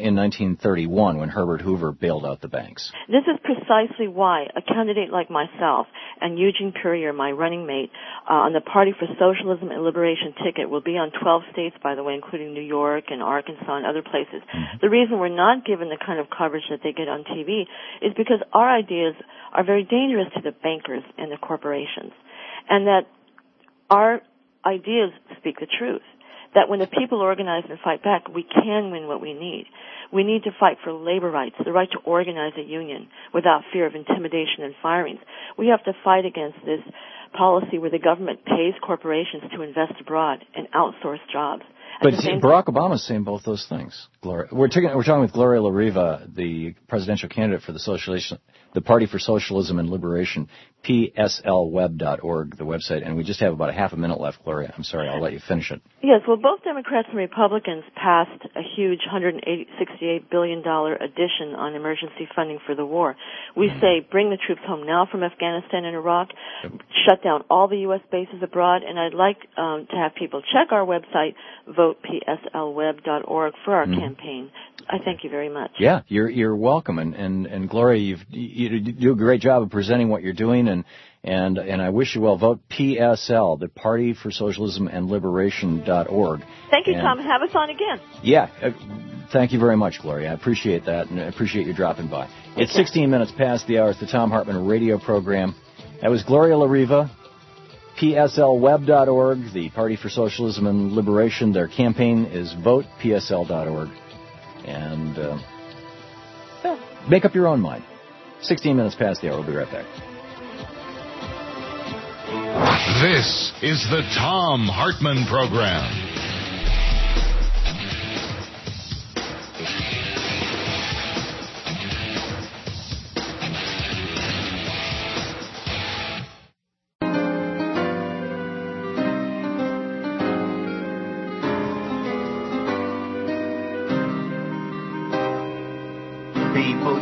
1931 when Herbert Hoover bailed out the banks. This is precisely why a candidate like myself and Eugene Puryear, my running mate, on the Party for Socialism and Liberation ticket will be on 12 states, by the way, including New York and Arkansas and other places. Mm-hmm. The reason we're not given the kind of coverage that they get on TV is because our ideas are very dangerous to the bankers and the corporations, and that our ideas speak the truth, that when the people organize and fight back, we can win what we need. We need to fight for labor rights, the right to organize a union without fear of intimidation and firings. We have to fight against this policy where the government pays corporations to invest abroad and outsource jobs. But Barack Obama's saying both those things. Gloria, we're talking with Gloria La Riva, the presidential candidate for the Party for Socialism and Liberation, pslweb.org, the website, and we just have about a half a minute left, Gloria. I'm sorry, I'll let you finish it. Yes, well, both Democrats and Republicans passed a huge $168 billion addition on emergency funding for the war. We say bring the troops home now from Afghanistan and Iraq, shut down all the U.S. bases abroad, and I'd like to have people check our website, votepslweb.org, for our campaign. I thank you very much. Yeah, you're welcome, and Gloria, you do a great job of presenting what you're doing, and I wish you well. Vote PSL, the Party for Socialism and Liberation.org. Thank you, Tom. Have us on again. Yeah, thank you very much, Gloria. I appreciate that, and I appreciate you dropping by. It's 16 minutes past the hour. It's the Tom Hartman radio program. That was Gloria La Riva. PSLweb.org, the Party for Socialism and Liberation. Their campaign is votepsl.org. And make up your own mind. 16 minutes past the hour. We'll be right back. This is the Tom Hartman Program.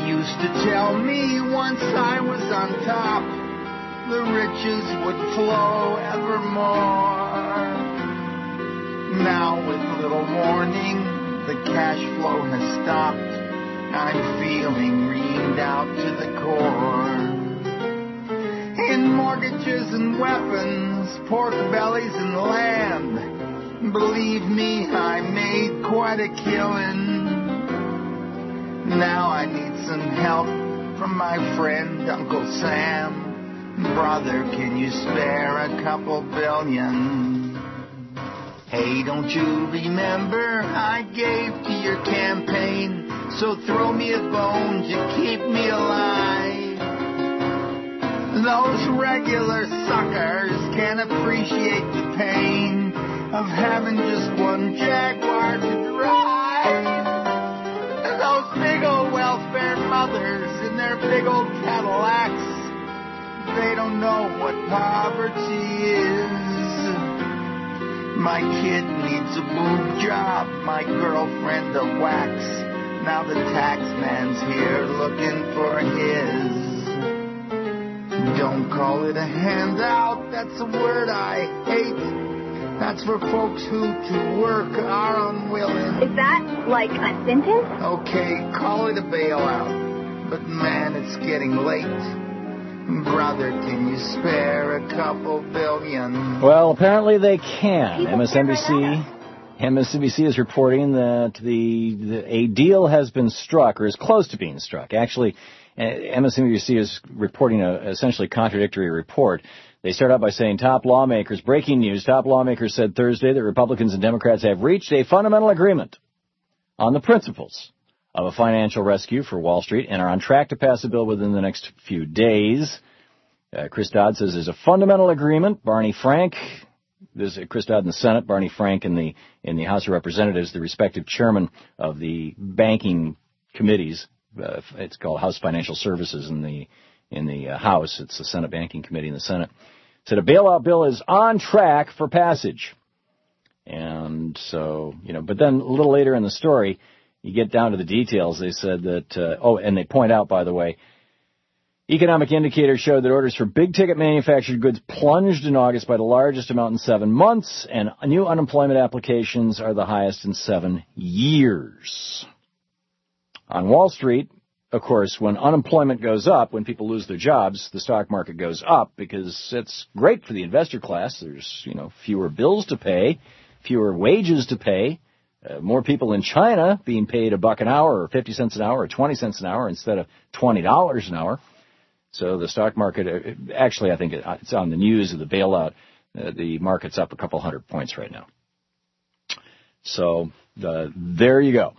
used to tell me once I was on top, the riches would flow evermore. Now with little warning, the cash flow has stopped. I'm feeling reamed out to the core. In mortgages and weapons, pork bellies and land, believe me, I made quite a killing. Now I need some help from my friend Uncle Sam. Brother, can you spare a couple billion? Hey, don't you remember I gave to your campaign? So throw me a bone to keep me alive. Those regular suckers can't appreciate the pain of having just one Jaguar to drive. Those big old welfare mothers in their big old Cadillacs, they don't know what poverty is. My kid needs a boob job, my girlfriend a wax. Now the tax man's here looking for his. Don't call it a handout, that's a word I hate. That's for folks who to work are unwilling. Is that like a sentence? Okay, call it a bailout. But man, it's getting late. Brother, can you spare a couple billion? Well, apparently they can. MSNBC is reporting that a deal has been struck, or is close to being struck. Actually, MSNBC is reporting a essentially contradictory report. They start out by saying breaking news, top lawmakers said Thursday that Republicans and Democrats have reached a fundamental agreement on the principles of a financial rescue for Wall Street and are on track to pass a bill within the next few days. Chris Dodd says there's a fundamental agreement. Barney Frank, there's Chris Dodd in the Senate, Barney Frank in the House of Representatives, the respective chairman of the banking committees. It's called House Financial Services in the House. It's the Senate Banking Committee in the Senate. Said a bailout bill is on track for passage. And so, but then a little later in the story, you get down to the details. They said that, and they point out, by the way, economic indicators showed that orders for big-ticket manufactured goods plunged in August by the largest amount in 7 months, and new unemployment applications are the highest in 7 years. On Wall Street, of course, when unemployment goes up, when people lose their jobs, the stock market goes up because it's great for the investor class. There's, fewer bills to pay, fewer wages to pay, more people in China being paid $1 an hour or 50 cents an hour or 20 cents an hour instead of $20 an hour. So the stock market, actually, I think it's on the news of the bailout. The market's up a couple hundred points right now. So there you go.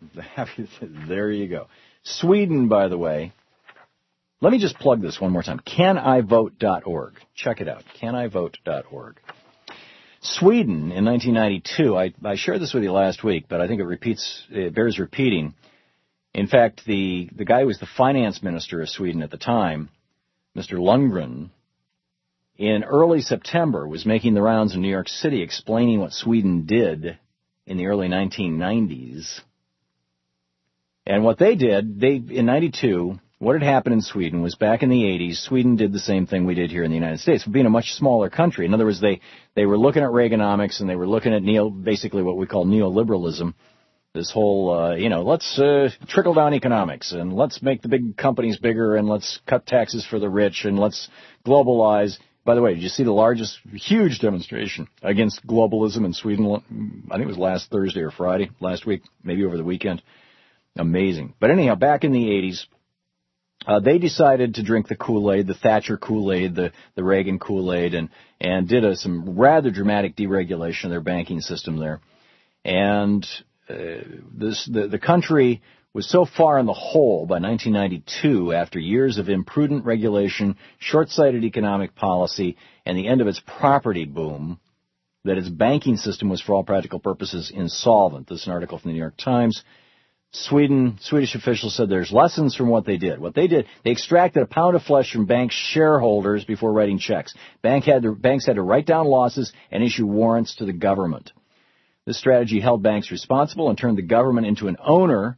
There you go. Sweden, by the way, let me just plug this one more time. CanIVote.org. Check it out. CanIVote.org. Sweden in 1992, I shared this with you last week, but I think it bears repeating. In fact, the guy who was the finance minister of Sweden at the time, Mr. Lundgren, in early September was making the rounds in New York City explaining what Sweden did in the early 1990s. And what they did, in 92, what had happened in Sweden was back in the 80s, Sweden did the same thing we did here in the United States, being a much smaller country. In other words, they were looking at Reaganomics and they were looking at basically what we call neoliberalism. This whole, let's trickle down economics and let's make the big companies bigger and let's cut taxes for the rich and let's globalize. By the way, did you see the huge demonstration against globalism in Sweden? I think it was last Thursday or Friday, last week, maybe over the weekend. Amazing. But anyhow, back in the 80s, they decided to drink the Kool-Aid, the Thatcher Kool-Aid, the Reagan Kool-Aid, and did some rather dramatic deregulation of their banking system there. And the country was so far in the hole by 1992, after years of imprudent regulation, short-sighted economic policy, and the end of its property boom, that its banking system was, for all practical purposes, insolvent. This is an article from the New York Times. Swedish officials said there's lessons from what they did. What they did, they extracted a pound of flesh from bank shareholders before writing checks. Banks had to write down losses and issue warrants to the government. This strategy held banks responsible and turned the government into an owner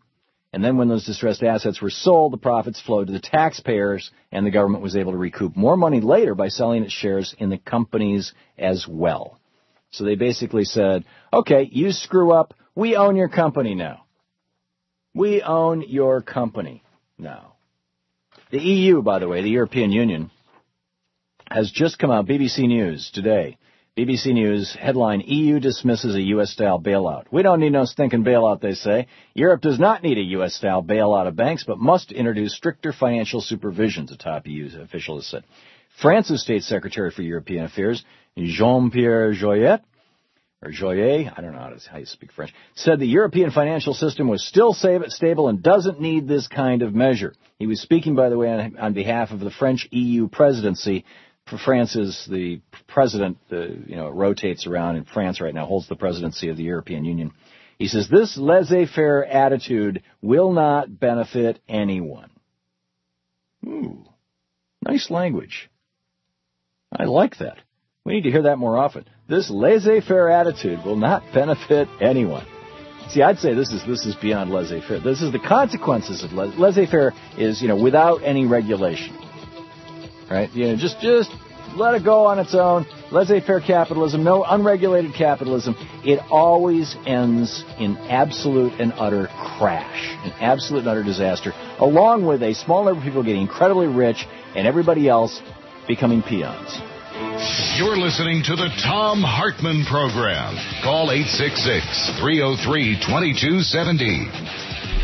And then when those distressed assets were sold, the profits flowed to the taxpayers, and the government was able to recoup more money later by selling its shares in the companies as well. So they basically said, okay, you screw up, we own your company now. We own your company now. The EU, by the way, the European Union, has just come out, BBC News today. BBC News headline, EU dismisses a U.S.-style bailout. We don't need no stinking bailout, they say. Europe does not need a U.S.-style bailout of banks, but must introduce stricter financial supervisions, a top EU official has said. France's State Secretary for European Affairs, Jean-Pierre Jouyet, I don't know how you speak French, said the European financial system was still stable and doesn't need this kind of measure. He was speaking, by the way, on behalf of the French EU presidency. For France is the president, it rotates around in France right now, holds the presidency of the European Union. He says this laissez-faire attitude will not benefit anyone. Ooh, nice language. I like that. We need to hear that more often. This laissez-faire attitude will not benefit anyone. See, I'd say this is beyond laissez-faire. This is the consequences of laissez-faire is, without any regulation. Right? Just let it go on its own. Laissez-faire capitalism, no unregulated capitalism. It always ends in absolute and utter crash, an absolute and utter disaster, along with a small number of people getting incredibly rich and everybody else becoming peons. You're listening to the Thom Hartmann Program. Call 866-303-2270.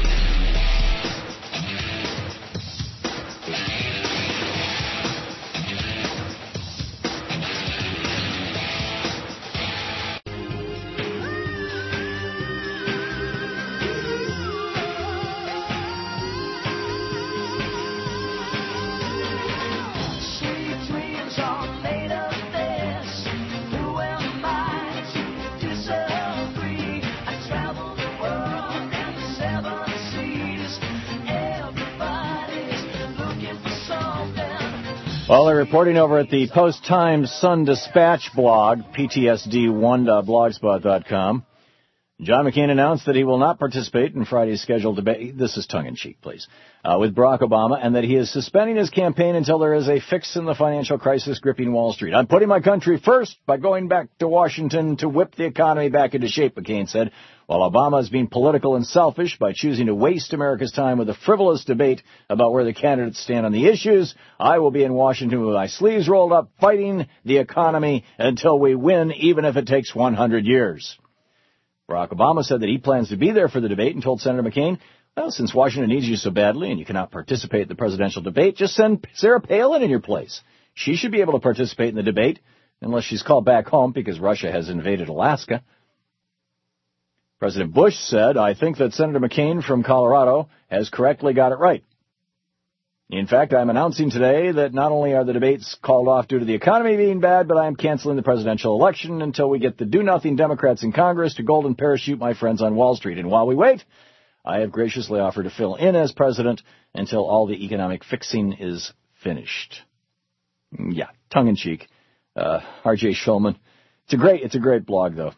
Well, they're reporting over at the Post-Times Sun-Dispatch blog, ptsd1.blogspot.com. John McCain announced that he will not participate in Friday's scheduled debate, this is tongue-in-cheek, please, with Barack Obama, and that he is suspending his campaign until there is a fix in the financial crisis gripping Wall Street. I'm putting my country first by going back to Washington to whip the economy back into shape, McCain said, while Obama is being political and selfish by choosing to waste America's time with a frivolous debate about where the candidates stand on the issues. I will be in Washington with my sleeves rolled up, fighting the economy until we win, even if it takes 100 years. Barack Obama said that he plans to be there for the debate and told Senator McCain, well, since Washington needs you so badly and you cannot participate in the presidential debate, just send Sarah Palin in your place. She should be able to participate in the debate unless she's called back home because Russia has invaded Alaska. President Bush said, I think that Senator McCain from Colorado has correctly got it right. In fact, I'm announcing today that not only are the debates called off due to the economy being bad, but I am canceling the presidential election until we get the do-nothing Democrats in Congress to golden parachute my friends on Wall Street. And while we wait, I have graciously offered to fill in as president until all the economic fixing is finished. Yeah, tongue-in-cheek. R.J. Shulman. It's a great blog, though.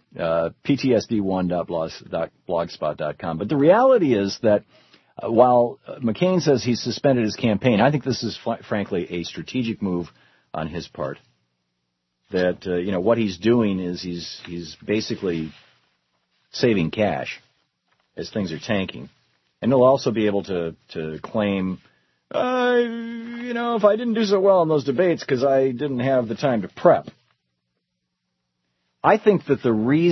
ptsd1.blogspot.com. But the reality is that while McCain says he's suspended his campaign, I think this is, frankly, a strategic move on his part. That, what he's doing is he's basically saving cash as things are tanking. And he'll also be able to claim, if I didn't do so well in those debates because I didn't have the time to prep. I think that the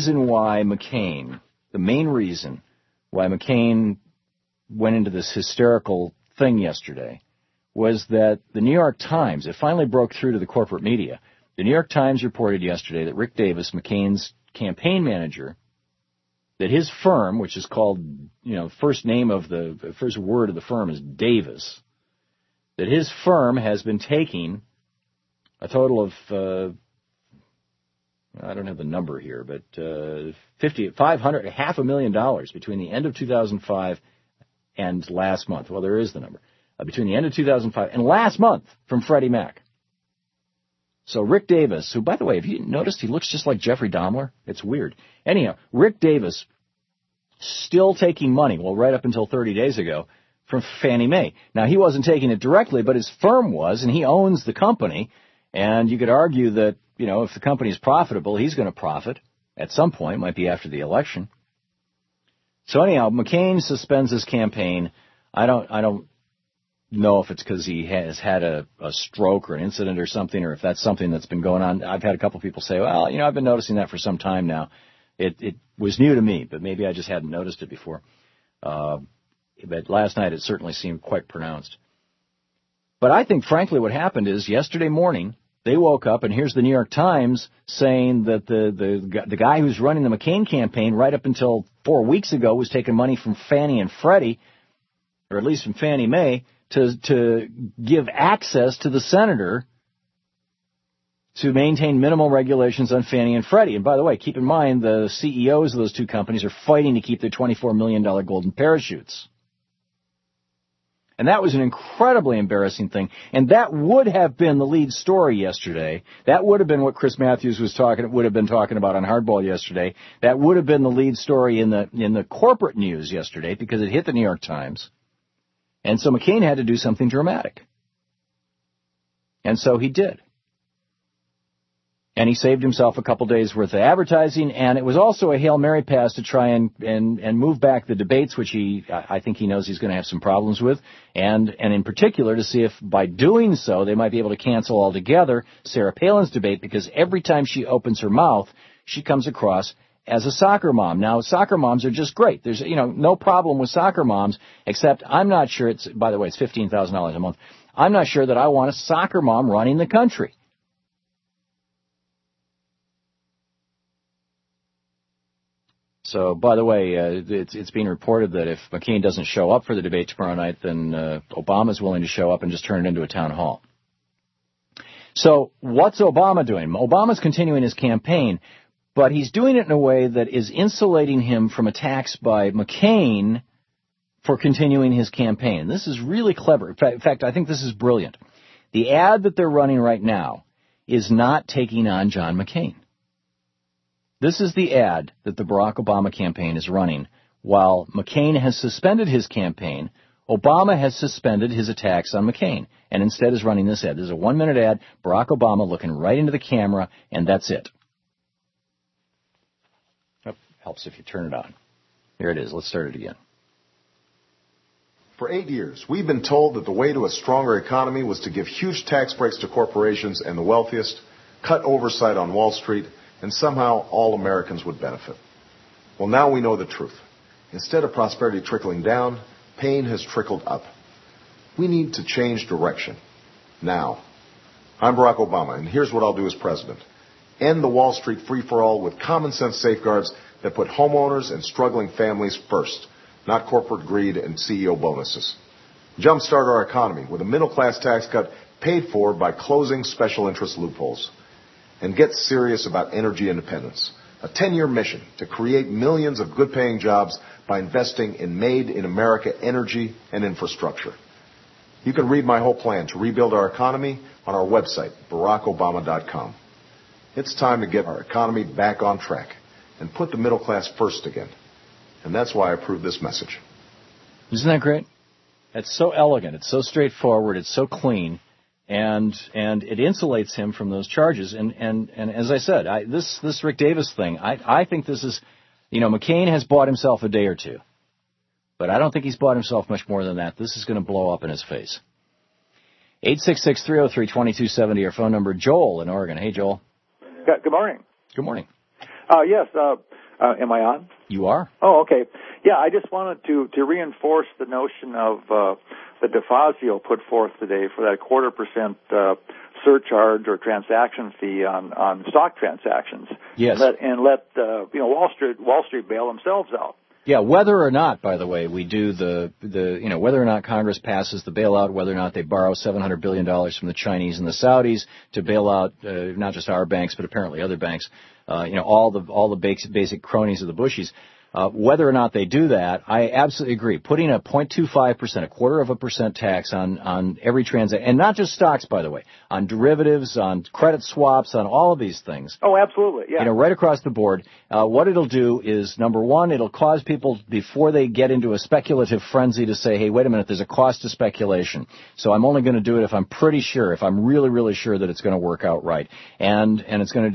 main reason why McCain went into this hysterical thing yesterday was that the New York Times, it finally broke through to the corporate media. The New York Times reported yesterday that Rick Davis, McCain's campaign manager, that his firm, which is called, first word of the firm is Davis, that his firm has been taking a total of, I don't have the number here, but $500,000 between the end of 2005 and last month. Well, there is the number. Between the end of 2005 and last month from Freddie Mac. So Rick Davis, who, by the way, have you noticed he looks just like Jeffrey Dahmer? It's weird. Anyhow, Rick Davis still taking money, well, right up until 30 days ago, from Fannie Mae. Now, he wasn't taking it directly, but his firm was, and he owns the company. And you could argue that, if the company is profitable, he's going to profit at some point, might be after the election. So anyhow, McCain suspends his campaign. I don't know if it's because he has had a stroke or an incident or something, or if that's something that's been going on. I've had a couple people say, well, I've been noticing that for some time now. It was new to me, but maybe I just hadn't noticed it before. But last night it certainly seemed quite pronounced. But I think, frankly, what happened is yesterday morning they woke up, and here's the New York Times saying that the guy who's running the McCain campaign right up until 4 weeks ago was taking money from Fannie and Freddie, or at least from Fannie Mae, to give access to the senator to maintain minimal regulations on Fannie and Freddie. And by the way, keep in mind the CEOs of those two companies are fighting to keep their $24 million golden parachutes. And that was an incredibly embarrassing thing. And that would have been the lead story yesterday. That would have been what Chris Matthews would have been talking about on Hardball yesterday. That would have been the lead story in the corporate news yesterday because it hit the New York Times. And so McCain had to do something dramatic. And so he did. And he saved himself a couple days' worth of advertising, and it was also a Hail Mary pass to try and move back the debates, which I think he knows he's going to have some problems with, and in particular to see if by doing so they might be able to cancel altogether Sarah Palin's debate, because every time she opens her mouth, she comes across as a soccer mom. Now, soccer moms are just great. There's, no problem with soccer moms, except I'm not sure by the way, it's $15,000 a month. I'm not sure that I want a soccer mom running the country. So, by the way, it's being reported that if McCain doesn't show up for the debate tomorrow night, then Obama's willing to show up and just turn it into a town hall. So, what's Obama doing? Obama's continuing his campaign, but he's doing it in a way that is insulating him from attacks by McCain for continuing his campaign. This is really clever. In fact, I think this is brilliant. The ad that they're running right now is not taking on John McCain. This is the ad that the Barack Obama campaign is running. While McCain has suspended his campaign, Obama has suspended his attacks on McCain and instead is running this ad. This is a 1-minute ad, Barack Obama looking right into the camera, and that's it. Oh, helps if you turn it on. Here it is. Let's start it again. For 8 years, we've been told that the way to a stronger economy was to give huge tax breaks to corporations and the wealthiest, cut oversight on Wall Street, and somehow all Americans would benefit. Well, now we know the truth. Instead of prosperity trickling down, pain has trickled up. We need to change direction. Now. I'm Barack Obama, and here's what I'll do as president. End the Wall Street free-for-all with common-sense safeguards that put homeowners and struggling families first, not corporate greed and CEO bonuses. Jumpstart our economy with a middle-class tax cut paid for by closing special interest loopholes. And get serious about energy independence. A 10-year mission to create millions of good-paying jobs by investing in made-in-America energy and infrastructure. You can read my whole plan to rebuild our economy on our website, BarackObama.com. It's time to get our economy back on track and put the middle class first again. And that's why I approve this message. Isn't that great? It's so elegant. It's so straightforward. It's so clean. And it insulates him from those charges. And as I said, this Rick Davis thing, I think this is, McCain has bought himself a day or two. But I don't think he's bought himself much more than that. This is going to blow up in his face. 866-303-2270, our phone number. Joel in Oregon. Hey, Joel. Good morning. Good morning. Yes. Am I on? You are. Oh, okay. Yeah, I just wanted to reinforce the notion of that DeFazio put forth today for that 0.25% surcharge or transaction fee on stock transactions. Yes. And let Wall Street bail themselves out. Yeah, whether or not, by the way, we do whether or not Congress passes the bailout, whether or not they borrow $700 billion from the Chinese and the Saudis to bail out not just our banks but apparently other banks, all the basic cronies of the Bushies. Whether or not they do that, I absolutely agree. Putting a 0.25%, 0.25% tax on every transaction, and not just stocks, by the way, on derivatives, on credit swaps, on all of these things. Oh, absolutely, yeah. Right across the board. What it'll do is, number one, it'll cause people, before they get into a speculative frenzy, to say, hey, wait a minute, there's a cost to speculation. So I'm only going to do it if I'm pretty sure, if I'm really, really sure that it's going to work out right. And it's going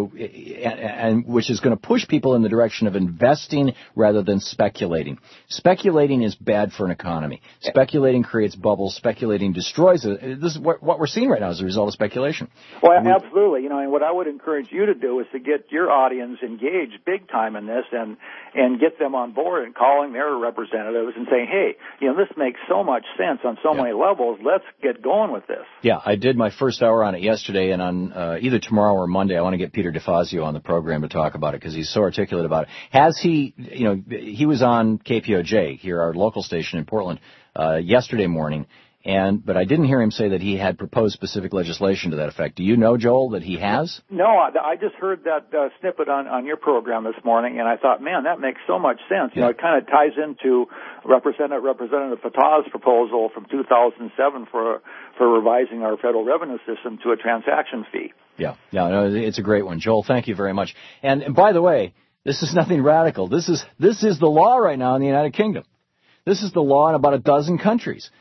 to which is going to push people in the direction of investing rather than speculating. Speculating is bad for an economy. Speculating creates bubbles. Speculating destroys it. This is what we're seeing right now as a result of speculation. Well, absolutely. And what I would encourage you to do is to get your audience engaged big time in this and get them on board and calling their representatives and saying, hey, this makes so much sense on so many levels. Let's get going with this. Yeah, I did my first hour on it yesterday, and on either tomorrow or Monday, I want to get Peter DeFazio on the program to talk about it because he's so articulate about it. Has he, he was on KPOJ here, our local station in Portland, yesterday morning, but I didn't hear him say that he had proposed specific legislation to that effect. Do you know, Joel, that he has? No, I just heard that snippet on your program this morning, and I thought, man, that makes so much sense. It kind of ties into Representative Fatah's proposal from 2007 for revising our federal revenue system to a transaction fee. Yeah, it's a great one. Joel, thank you very much. And by the way, this is nothing radical. This is the law right now in the United Kingdom. This is the law in about a dozen countries.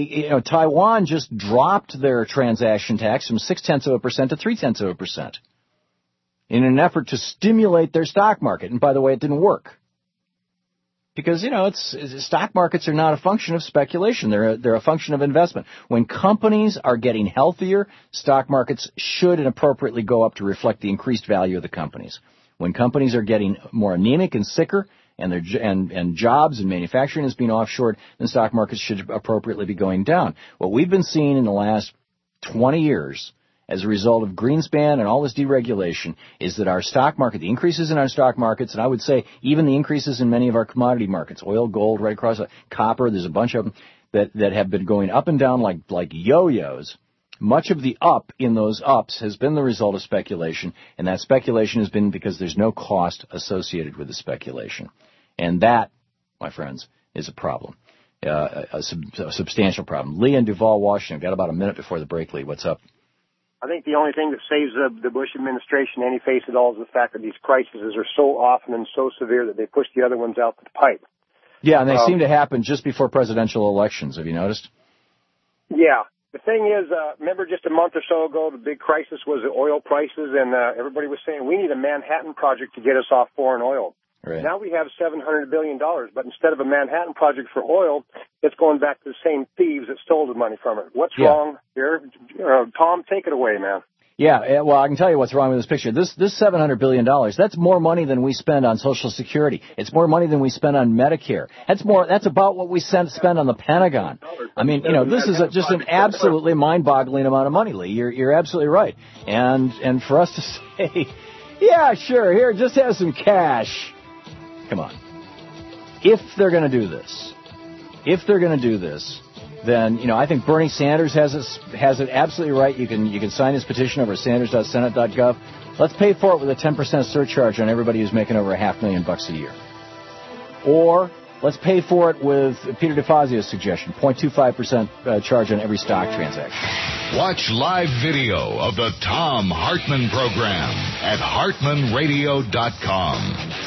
Taiwan just dropped their transaction tax from 0.6% to 0.3% in an effort to stimulate their stock market. And by the way, it didn't work. Because, stock markets are not a function of speculation. They're a function of investment. When companies are getting healthier, stock markets should and appropriately go up to reflect the increased value of the companies. When companies are getting more anemic and sicker, and jobs and manufacturing is being offshored, then stock markets should appropriately be going down. What we've been seeing in the last 20 years as a result of Greenspan and all this deregulation is that our stock market, the increases in our stock markets, and I would say even the increases in many of our commodity markets, oil, gold, right across, copper, there's a bunch of them that have been going up and down like yo-yos. Much of the up in those ups has been the result of speculation, and that speculation has been because there's no cost associated with the speculation. And that, my friends, is a problem, a substantial problem. Lee in Duval, Washington. I've got about a minute before the break, Lee. What's up? I think the only thing that saves the Bush administration any face at all is the fact that these crises are so often and so severe that they push the other ones out the pipe. Yeah, and they seem to happen just before presidential elections. Have you noticed? Yeah. The thing is, remember just a month or so ago, the big crisis was the oil prices, and everybody was saying we need a Manhattan Project to get us off foreign oil. Right. Now we have $700 billion, but instead of a Manhattan Project for oil, it's going back to the same thieves that stole the money from it. What's wrong here? Tom, take it away, man. Yeah, well, I can tell you what's wrong with this picture. This $700 billion, that's more money than we spend on Social Security. It's more money than we spend on Medicare. That's about what we spend on the Pentagon. I mean, this is just an absolutely mind-boggling amount of money, Lee. You're absolutely right. And for us to say, yeah, sure, here, just have some cash. Come on. If they're going to do this, then, I think Bernie Sanders has it absolutely right. You can sign his petition over at sanders.senate.gov. Let's pay for it with a 10% surcharge on everybody who's making over $500,000 a year. Or let's pay for it with Peter DeFazio's suggestion, 0.25% charge on every stock transaction. Watch live video of the Thom Hartmann program at hartmanradio.com.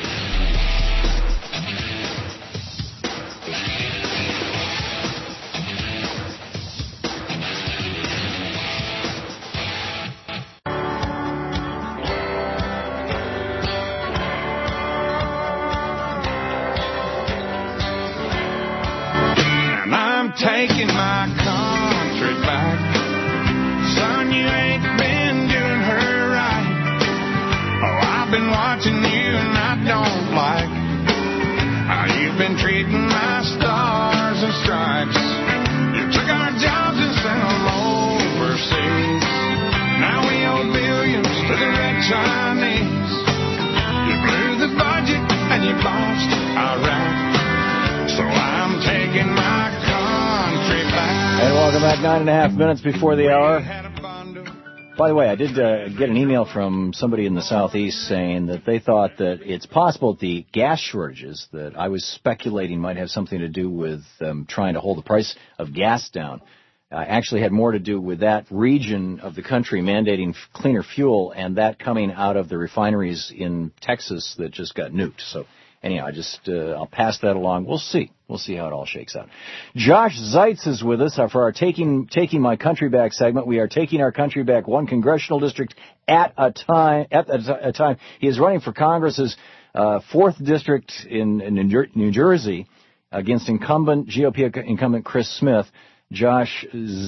Taking my country back. Son, you ain't been doing her right. Oh, I've been watching you and I don't like how you've been treating my stars and stripes. You took our jobs and sent them overseas. Now we owe billions to the red Chinese. You blew the budget and you lost Iraq. So I'm taking my And welcome back, 9.5 minutes before the hour. By the way, I did get an email from somebody in the Southeast saying that they thought that it's possible that the gas shortages that I was speculating might have something to do with trying to hold the price of gas down actually had more to do with that region of the country mandating cleaner fuel and that coming out of the refineries in Texas that just got nuked. So anyhow, I'll pass that along. We'll see. We'll see how it all shakes out. Josh Zeitz is with us for our Taking My Country Back segment. We are taking our country back one congressional district at a time. He is running for Congress's 4th district in New Jersey against GOP incumbent Chris Smith. Josh,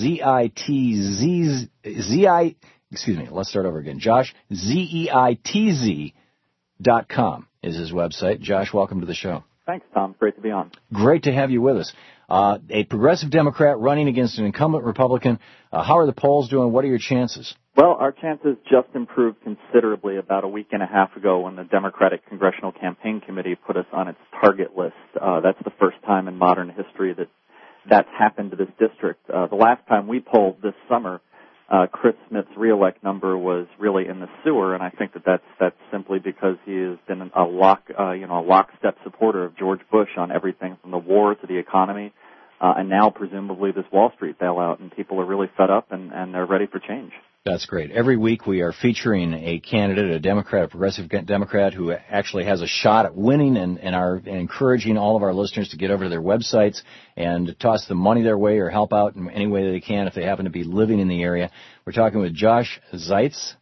let's start over again. Josh, ZEITZ.com is his website. Josh, welcome to the show. Thanks, Tom. Great to be on. Great to have you with us. A progressive Democrat running against an incumbent Republican. How are the polls doing? What are your chances? Well, our chances just improved considerably about a week and a half ago when the Democratic Congressional Campaign Committee put us on its target list. That's the first time in modern history that's happened to this district. The last time we polled this summer, Chris Smith's reelect number was really in the sewer, and I think that's simply because he has been a lockstep supporter of George Bush on everything from the war to the economy, and now presumably this Wall Street bailout, and people are really fed up and they're ready for change. That's great. Every week we are featuring a candidate, a Democrat, a progressive Democrat who actually has a shot at winning and are encouraging all of our listeners to get over to their websites and toss the money their way or help out in any way that they can if they happen to be living in the area. We're talking with Josh Zeitz,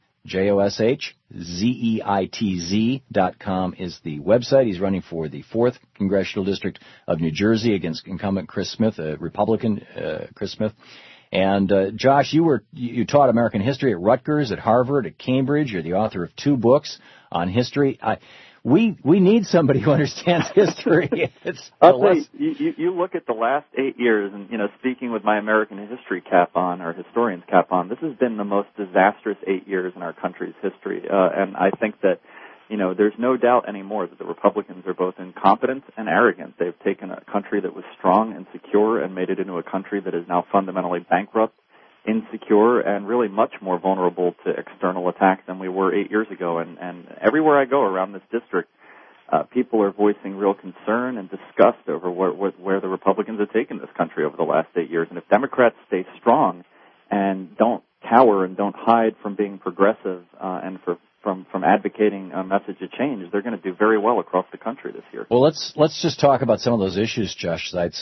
JOSHZEITZ.com is the website. He's running for the 4th Congressional District of New Jersey against incumbent Chris Smith, a Republican Chris Smith. And Josh, you taught American history at Rutgers, at Harvard, at Cambridge. You're the author of 2 books on history. We need somebody who understands history. I'll tell you look at the last 8 years, and speaking with my American history cap on, or historian's cap on, this has been the most disastrous 8 years in our country's history. And I think that there's no doubt anymore that the Republicans are both incompetent and arrogant. They've taken a country that was strong and secure and made it into a country that is now fundamentally bankrupt, insecure, and really much more vulnerable to external attack than we were 8 years ago. And everywhere I go around this district, people are voicing real concern and disgust over where the Republicans have taken this country over the last 8 years. And if Democrats stay strong and don't cower and don't hide from being progressive and from advocating a message of change, they're going to do very well across the country this year. Well, let's just talk about some of those issues, Josh Zeitz.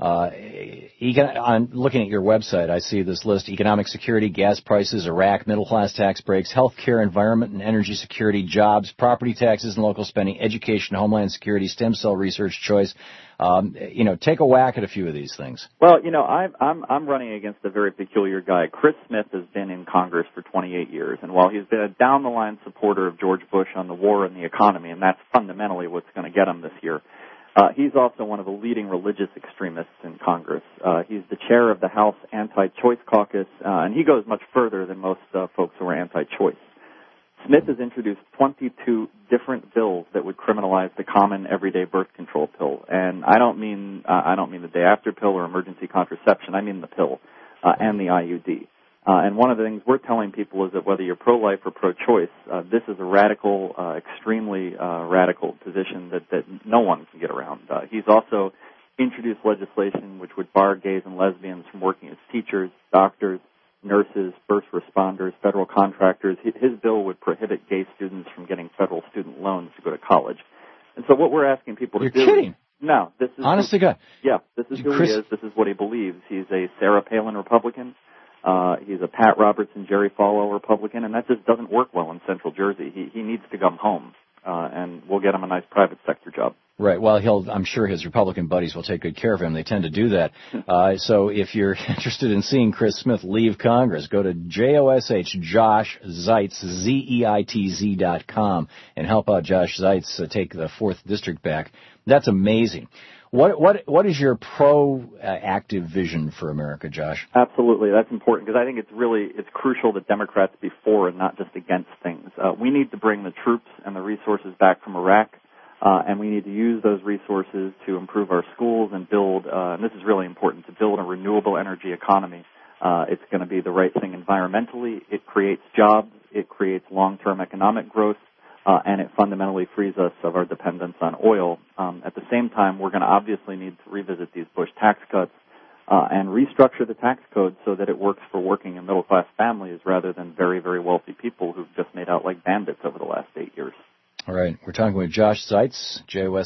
I'm looking at your website. I see this list: economic security, gas prices, Iraq, middle-class tax breaks, health care, environment and energy security, jobs, property taxes and local spending, education, homeland security, stem cell research, choice. Take a whack at a few of these things. Well, I'm running against a very peculiar guy. Chris Smith has been in Congress for 28 years, and while he's been a down-the-line supporter of George Bush on the war and the economy, and that's fundamentally what's going to get him this year, he's also one of the leading religious extremists in Congress. He's the chair of the House Anti-Choice Caucus, and he goes much further than most folks who are anti-choice. Smith has introduced 22 different bills that would criminalize the common everyday birth control pill, and I don't mean the day after pill or emergency contraception. I mean the pill and the IUD. And one of the things we're telling people is that whether you're pro-life or pro-choice, this is a radical, extremely radical position that no one can get around. He's also introduced legislation which would bar gays and lesbians from working as teachers, doctors, nurses, first responders, federal contractors. His bill would prohibit gay students from getting federal student loans to go to college. And so what we're asking people to do... You're kidding. No. This is honest to God. Yeah, this is who he is. This is what he believes. He's a Sarah Palin Republican. He's a Pat Robertson, Jerry Falwell Republican, and that just doesn't work well in Central Jersey. He needs to come home, and we'll get him a nice private sector job. Right. Well, I'm sure his Republican buddies will take good care of him. They tend to do that. So if you're interested in seeing Chris Smith leave Congress, go to Josh Zeitz, ZEITZ.com, and help out Josh Zeitz take the 4th district back. That's amazing. What is your proactive vision for America, Josh? Absolutely. That's important because I think it's crucial that Democrats be for and not just against things. We need to bring the troops and the resources back from Iraq. And we need to use those resources to improve our schools and build, and this is really important, to build a renewable energy economy It's going to be the right thing environmentally. It creates jobs. It creates long-term economic growth. And it fundamentally frees us of our dependence on oil. At the same time, we're going to obviously need to revisit these Bush tax cuts and restructure the tax code so that it works for working and middle-class families rather than very, very wealthy people who've just made out like bandits over the last 8 years. All right. We're talking with Josh Zeitz,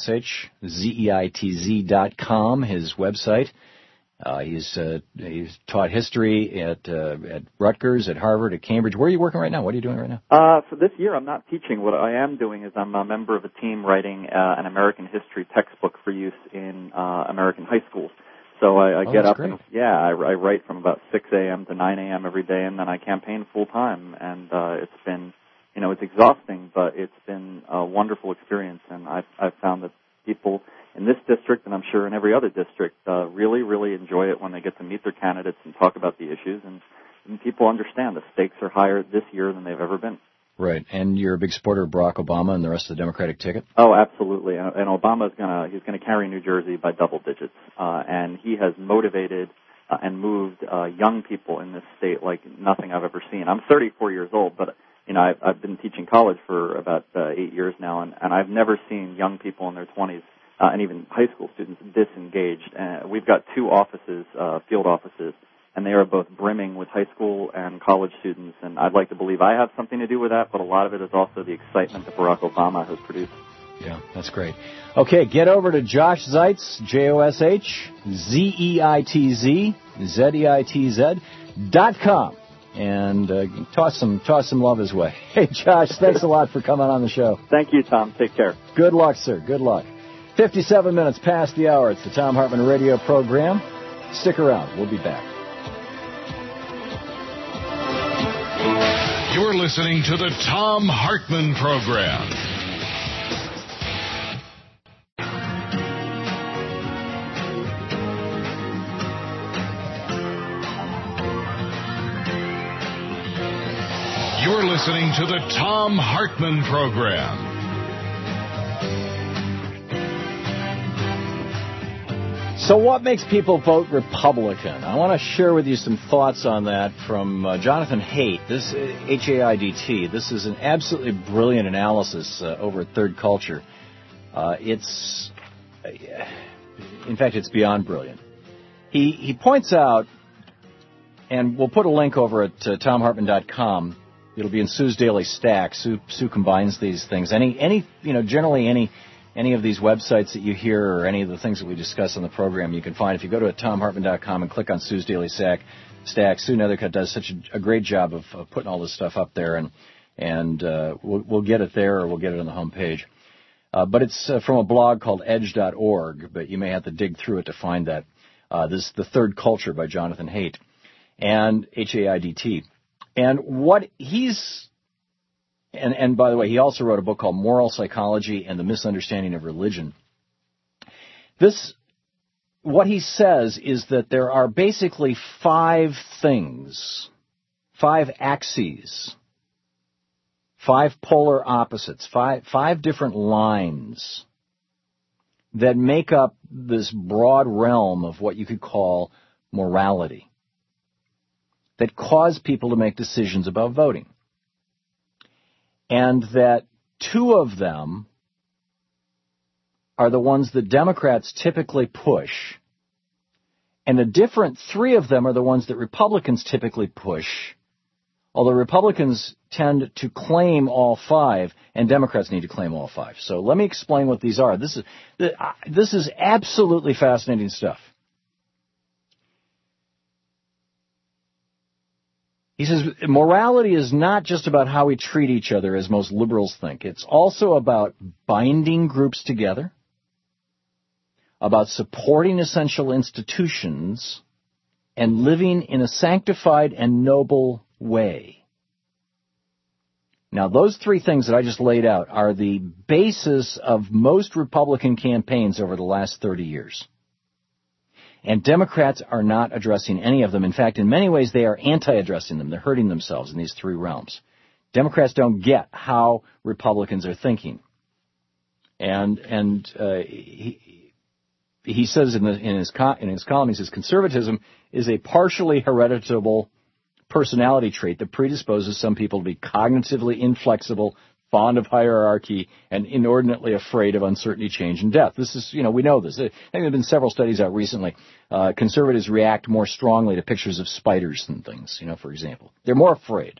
JOSHZEITZ.com, his website. He's taught history at Rutgers, at Harvard, at Cambridge. Where are you working right now? What are you doing right now? For this year, I'm not teaching. What I am doing is I'm a member of a team writing an American history textbook for use in American high schools. So I get up and I write from about 6 a.m. to 9 a.m. every day, and then I campaign full time. And it's been, it's exhausting, but it's been a wonderful experience. And I've found that people in this district, and I'm sure in every other district, really, really enjoy it when they get to meet their candidates and talk about the issues. And people understand the stakes are higher this year than they've ever been. Right. And you're a big supporter of Barack Obama and the rest of the Democratic ticket? Oh, absolutely. And Obama's he's gonna carry New Jersey by double digits. And he has motivated and moved young people in this state like nothing I've ever seen. I'm 34 years old, but I've been teaching college for about 8 years now, and I've never seen young people in their 20s and even high school students disengaged. We've got 2 offices, field offices, and they are both brimming with high school and college students, and I'd like to believe I have something to do with that, but a lot of it is also the excitement that Barack Obama has produced. Yeah, that's great. Okay, get over to Josh Zeitz, JOSHZEITZ.com, and toss some love his way. Hey, Josh, thanks a lot for coming on the show. Thank you, Tom. Take care. Good luck, sir. Good luck. 57 minutes past the hour. It's the Thom Hartmann radio program. Stick around. We'll be back. You're listening to the Thom Hartmann program. You're listening to the Thom Hartmann program. So what makes people vote Republican? I want to share with you some thoughts on that from Jonathan Haidt, this H-A-I-D-T. This is an absolutely brilliant analysis over at Third Culture. In fact, it's beyond brilliant. He points out, and we'll put a link over at TomHartmann.com. It'll be in Sue's Daily Stack. Sue combines these things. Generally any of these websites that you hear or any of the things that we discuss on the program, you can find if you go to TomHartmann.com and click on Sue's Daily Stack. Sue Nethercutt does such a great job of putting all this stuff up there, and we'll get it there or we'll get it on the home page. But it's from a blog called edge.org, but you may have to dig through it to find that. This is The Third Culture by Jonathan Haidt, and H-A-I-D-T. And what he's... And by the way, he also wrote a book called Moral Psychology and the Misunderstanding of Religion. What he says is that there are basically 5 things, 5 axes, 5 polar opposites, 5 different lines that make up this broad realm of what you could call morality that cause people to make decisions about voting. And that 2 of them are the ones that Democrats typically push. And the different 3 of them are the ones that Republicans typically push, although Republicans tend to claim all 5, and Democrats need to claim all 5. So let me explain what these are. This is absolutely fascinating stuff. He says, morality is not just about how we treat each other, as most liberals think. It's also about binding groups together, about supporting essential institutions, and living in a sanctified and noble way. Now, those 3 things that I just laid out are the basis of most Republican campaigns over the last 30 years. And Democrats are not addressing any of them. In fact, in many ways, they are anti-addressing them. They're hurting themselves in these 3 realms. Democrats don't get how Republicans are thinking. And he says in his column, he says conservatism is a partially hereditable personality trait that predisposes some people to be cognitively inflexible, fond of hierarchy, and inordinately afraid of uncertainty, change, and death. This is, we know this. I think there have been several studies out recently. Conservatives react more strongly to pictures of spiders and things, for example. They're more afraid.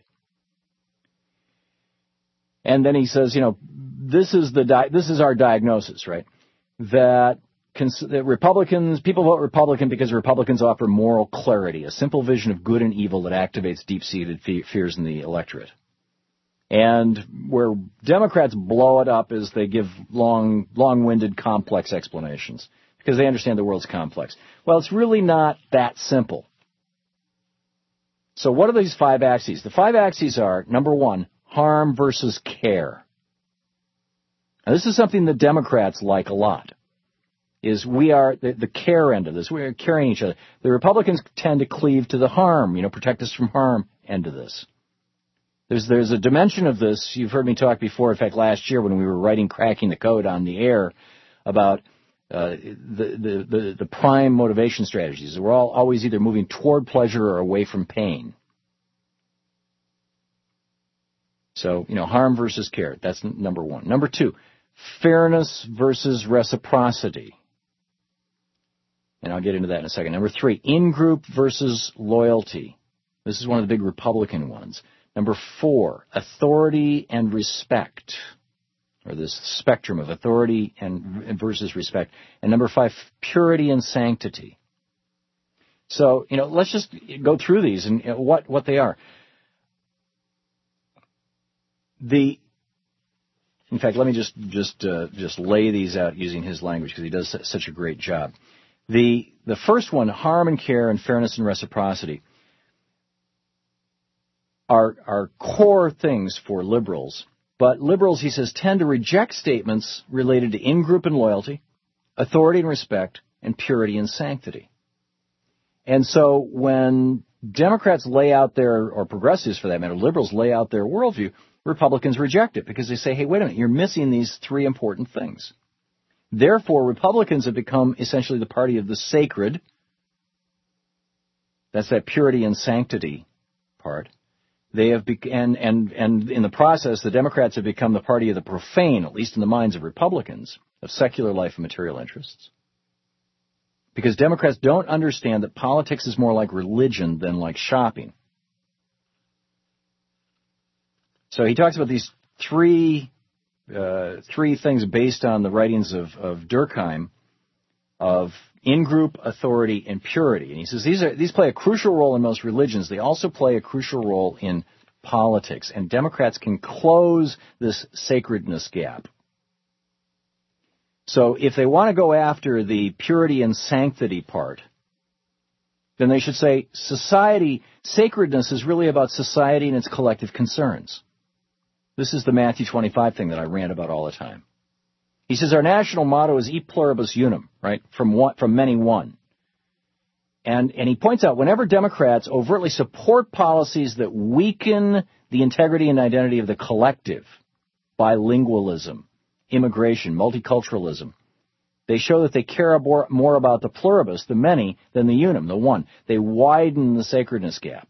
And then he says, this is our diagnosis, right? That Republicans, people vote Republican because Republicans offer moral clarity, a simple vision of good and evil that activates deep-seated fears in the electorate. And where Democrats blow it up is they give long-winded, complex explanations because they understand the world's complex. Well, it's really not that simple. So what are these 5 axes? The 5 axes are, number 1, harm versus care. Now, this is something that Democrats like a lot, is we are the care end of this. We are caring each other. The Republicans tend to cleave to the harm, protect us from harm end of this. There's a dimension of this. You've heard me talk before, in fact, last year when we were writing Cracking the Code on the air about the prime motivation strategies. We're all always either moving toward pleasure or away from pain. So, harm versus care. That's number 1. Number 2, fairness versus reciprocity. And I'll get into that in a second. Number 3, in-group versus loyalty. This is one of the big Republican ones. Number 4, authority and respect, or this spectrum of authority and versus respect. And number 5, purity and sanctity. So, let's just go through these and what they are. In fact, let me just lay these out using his language because he does such a great job. The first one, harm and care and fairness and reciprocity, are core things for liberals. But liberals, he says, tend to reject statements related to in-group and loyalty, authority and respect, and purity and sanctity. And so when Democrats lay out or progressives for that matter, liberals lay out their worldview, Republicans reject it because they say, hey, wait a minute, you're missing these 3 important things. Therefore, Republicans have become essentially the party of the sacred. That's that purity and sanctity part. They have and in the process, the Democrats have become the party of the profane, at least in the minds of Republicans, of secular life and material interests. Because Democrats don't understand that politics is more like religion than like shopping. So he talks about these three things based on the writings of Durkheim, of in-group, authority, and purity. And he says these play a crucial role in most religions. They also play a crucial role in politics. And Democrats can close this sacredness gap. So if they want to go after the purity and sanctity part, then they should say sacredness is really about society and its collective concerns. This is the Matthew 25 thing that I rant about all the time. He says our national motto is E pluribus unum, right? From many one. And he points out whenever Democrats overtly support policies that weaken the integrity and identity of the collective, bilingualism, immigration, multiculturalism, they show that they care more about the pluribus, the many, than the unum, the one. They widen the sacredness gap.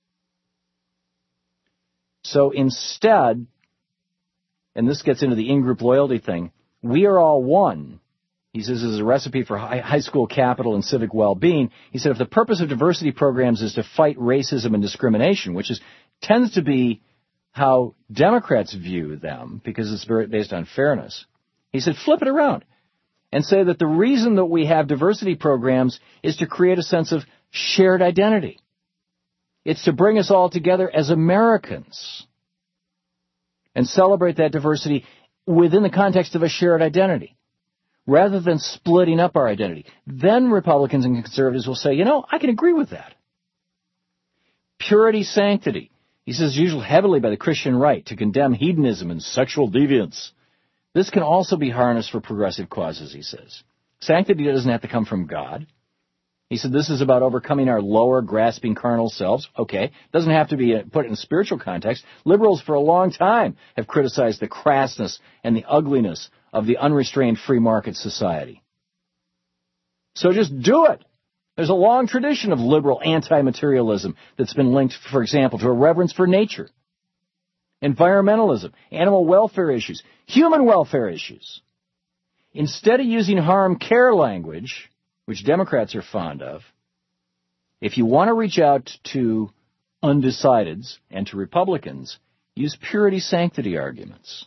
So instead, and this gets into the in-group loyalty thing, we are all one. He says this is a recipe for high school capital and civic well-being. He said if the purpose of diversity programs is to fight racism and discrimination, which tends to be how Democrats view them because it's very based on fairness, he said flip it around and say that the reason that we have diversity programs is to create a sense of shared identity. It's to bring us all together as Americans and celebrate that diversity within the context of a shared identity, rather than splitting up our identity. Then Republicans and conservatives will say, I can agree with that. Purity, sanctity. He says used heavily by the Christian right to condemn hedonism and sexual deviance. This can also be harnessed for progressive causes, he says. Sanctity doesn't have to come from God. He said this is about overcoming our lower, grasping carnal selves. Okay, doesn't have to be put in a spiritual context. Liberals for a long time have criticized the crassness and the ugliness of the unrestrained free market society. So just do it. There's a long tradition of liberal anti-materialism that's been linked, for example, to a reverence for nature, environmentalism, animal welfare issues, human welfare issues. Instead of using harm care language, which Democrats are fond of, if you want to reach out to undecideds and to Republicans, use purity sanctity arguments.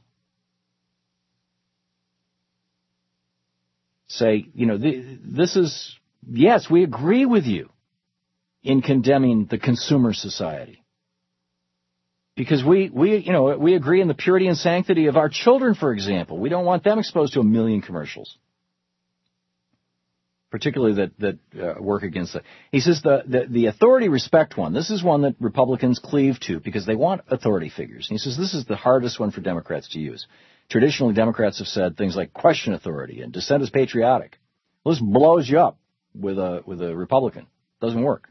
Say, this is... Yes, we agree with you in condemning the consumer society. Because we agree in the purity and sanctity of our children, for example. We don't want them exposed to a million commercials. Particularly that work against that. He says the authority respect one. This is one that Republicans cleave to because they want authority figures. And he says this is the hardest one for Democrats to use. Traditionally, Democrats have said things like question authority and dissent is patriotic. Well, this blows you up with a Republican. Doesn't work.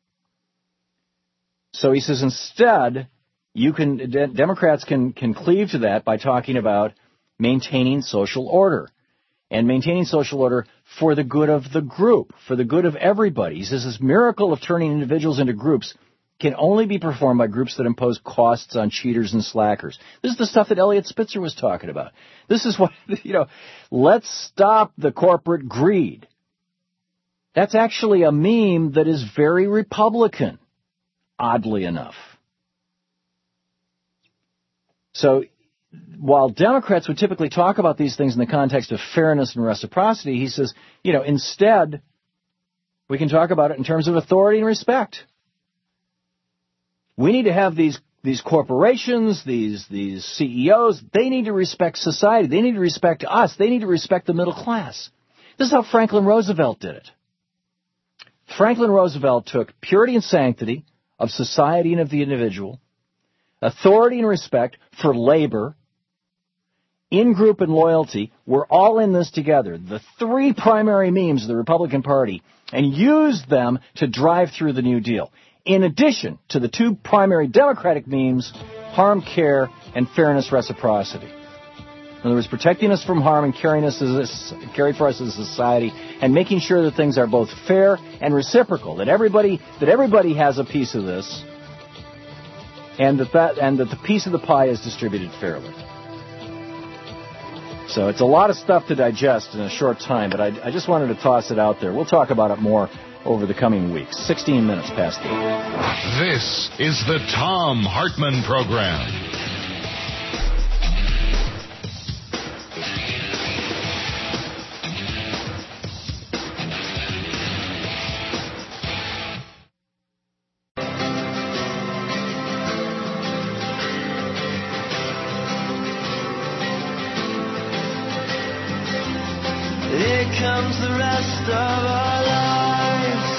So he says instead, Democrats can cleave to that by talking about maintaining social order. And maintaining social order for the good of the group, for the good of everybody. He says this miracle of turning individuals into groups can only be performed by groups that impose costs on cheaters and slackers. This is the stuff that Eliot Spitzer was talking about. This is what, let's stop the corporate greed. That's actually a meme that is very Republican, oddly enough. So, while Democrats would typically talk about these things in the context of fairness and reciprocity, he says, instead, we can talk about it in terms of authority and respect. We need to have these corporations, these CEOs, they need to respect society. They need to respect us. They need to respect the middle class. This is how Franklin Roosevelt did it. Franklin Roosevelt took purity and sanctity of society and of the individual, authority and respect for labor, in-group and loyalty. We're all in this together. The three primary memes of the Republican Party, and used them to drive through the New Deal. In addition to the two primary Democratic memes, harm care and fairness reciprocity. In other words, protecting us from harm and caring for us as a society, and making sure that things are both fair and reciprocal. That everybody has a piece of this, and that the piece of the pie is distributed fairly. So it's a lot of stuff to digest in a short time, but I just wanted to toss it out there. We'll talk about it more over the coming weeks. 16 minutes past 8. This is the Thom Hartmann Program. Comes the rest of our lives.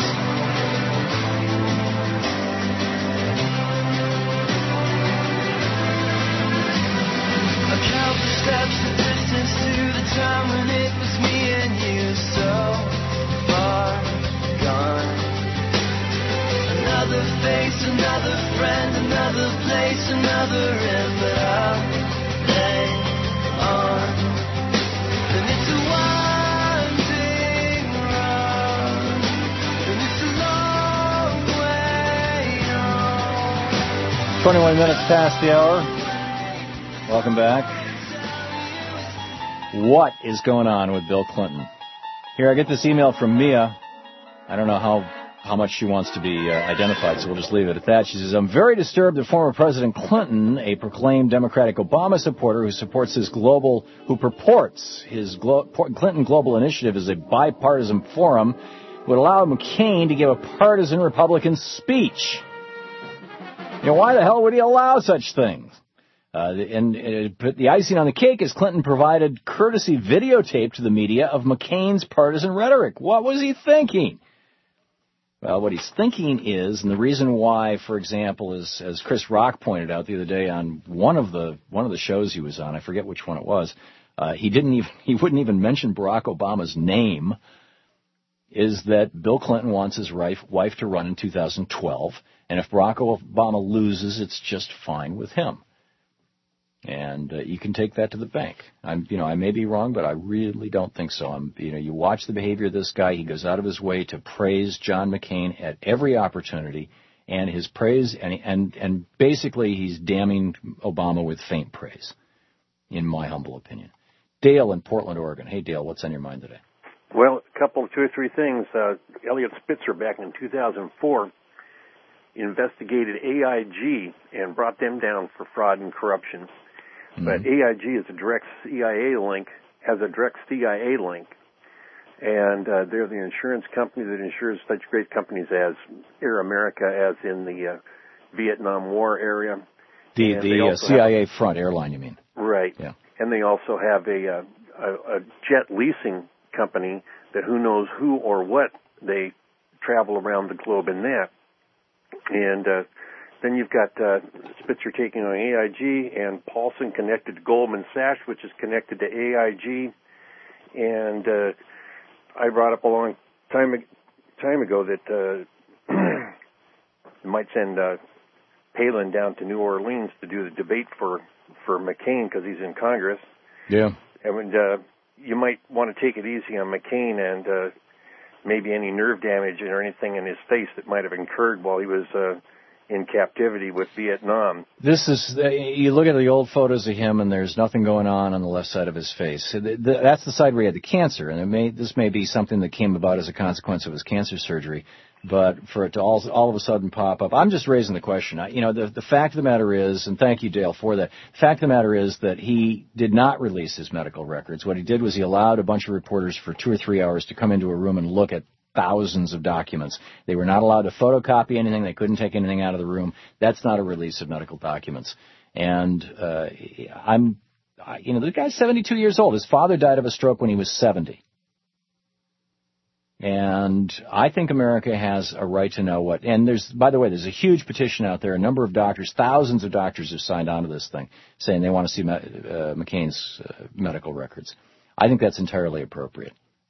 I count the steps, the distance to the time when it was me and you, so far gone. Another face, another friend, another place, another end, but I'll lay on. And it's a while. 21 minutes past the hour. Welcome back. What is going on with Bill Clinton? Here, I get this email from Mia. I don't know how much she wants to be identified, so we'll just leave it at that. She says, I'm very disturbed that former President Clinton, a proclaimed Democratic Obama supporter who purports his Clinton Global Initiative is a bipartisan forum, would allow McCain to give a partisan Republican speech. Why the hell would he allow such things? The icing on the cake is Clinton provided courtesy videotape to the media of McCain's partisan rhetoric. What was he thinking? Well, what he's thinking is, and the reason why, for example, is, as Chris Rock pointed out the other day on one of the shows he was on, I forget which one it was, he wouldn't even mention Barack Obama's name, is that Bill Clinton wants his wife to run in 2012. And if Barack Obama loses, it's just fine with him. And you can take that to the bank. I may be wrong, but I really don't think so. You watch the behavior of this guy. He goes out of his way to praise John McCain at every opportunity, and his praise, and basically he's damning Obama with faint praise, in my humble opinion. Dale in Portland, Oregon. Hey, Dale, what's on your mind today? Well, two or three things. Eliot Spitzer, back in 2004, investigated AIG and brought them down for fraud and corruption. But AIG is a direct CIA link, has a direct CIA link, and they're the insurance company that insures such great companies as Air America, as in the Vietnam War area. The CIA front airline, you mean? Right. Yeah. And they also have a jet leasing company that who knows who or what they travel around the globe in that. And then you've got Spitzer taking on AIG, and Paulson connected to Goldman Sachs, which is connected to AIG. And I brought up a long time ago that you might send Palin down to New Orleans to do the debate for McCain because he's in Congress. Yeah. And you might want to take it easy on McCain and maybe any nerve damage or anything in his face that might have incurred while he was in captivity with Vietnam. This is, you look at the old photos of him, and there's nothing going on the left side of his face. That's the side where he had the cancer, and this may be something that came about as a consequence of his cancer surgery. But for it to all of a sudden pop up, I'm just raising the question. The fact of the matter is, and thank you, Dale, for that. The fact of the matter is that he did not release his medical records. What he did was he allowed a bunch of reporters for 2 or 3 hours to come into a room and look at thousands of documents. They were not allowed to photocopy anything. They couldn't take anything out of the room. That's not a release of medical documents. And the guy's 72 years old. His father died of a stroke when he was 70. And I think America has a right to know what. And by the way, there's a huge petition out there. A number of doctors, thousands of doctors have signed on to this thing, saying they want to see McCain's medical records. I think that's entirely appropriate.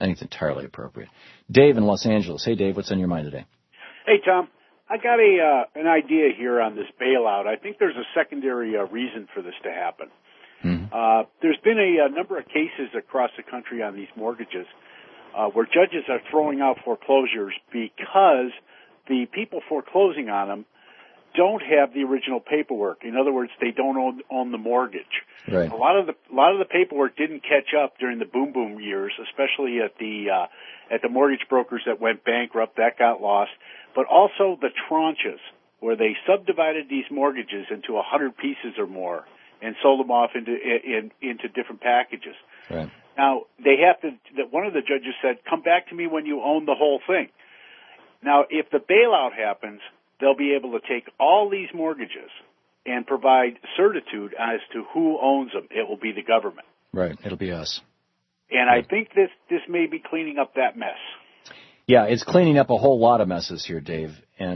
Dave in Los Angeles. Hey, Dave, what's on your mind today? Hey, Tom. I got an idea here on this bailout. I think there's a secondary reason for this to happen. There's been a number of cases across the country on these mortgages where judges are throwing out foreclosures because the people foreclosing on them don't have the original paperwork. In other words, they don't own the mortgage. Right. A lot of the paperwork didn't catch up during the boom years, especially at the mortgage brokers that went bankrupt. That got lost. But also the tranches, where they subdivided these mortgages into 100 pieces or more and sold them off into different packages. Right. Now, one of the judges said, come back to me when you own the whole thing. Now, if the bailout happens, they'll be able to take all these mortgages and provide certitude as to who owns them. It will be the government. Right. It'll be us. And I think this may be cleaning up that mess. Yeah, it's cleaning up a whole lot of messes here, Dave.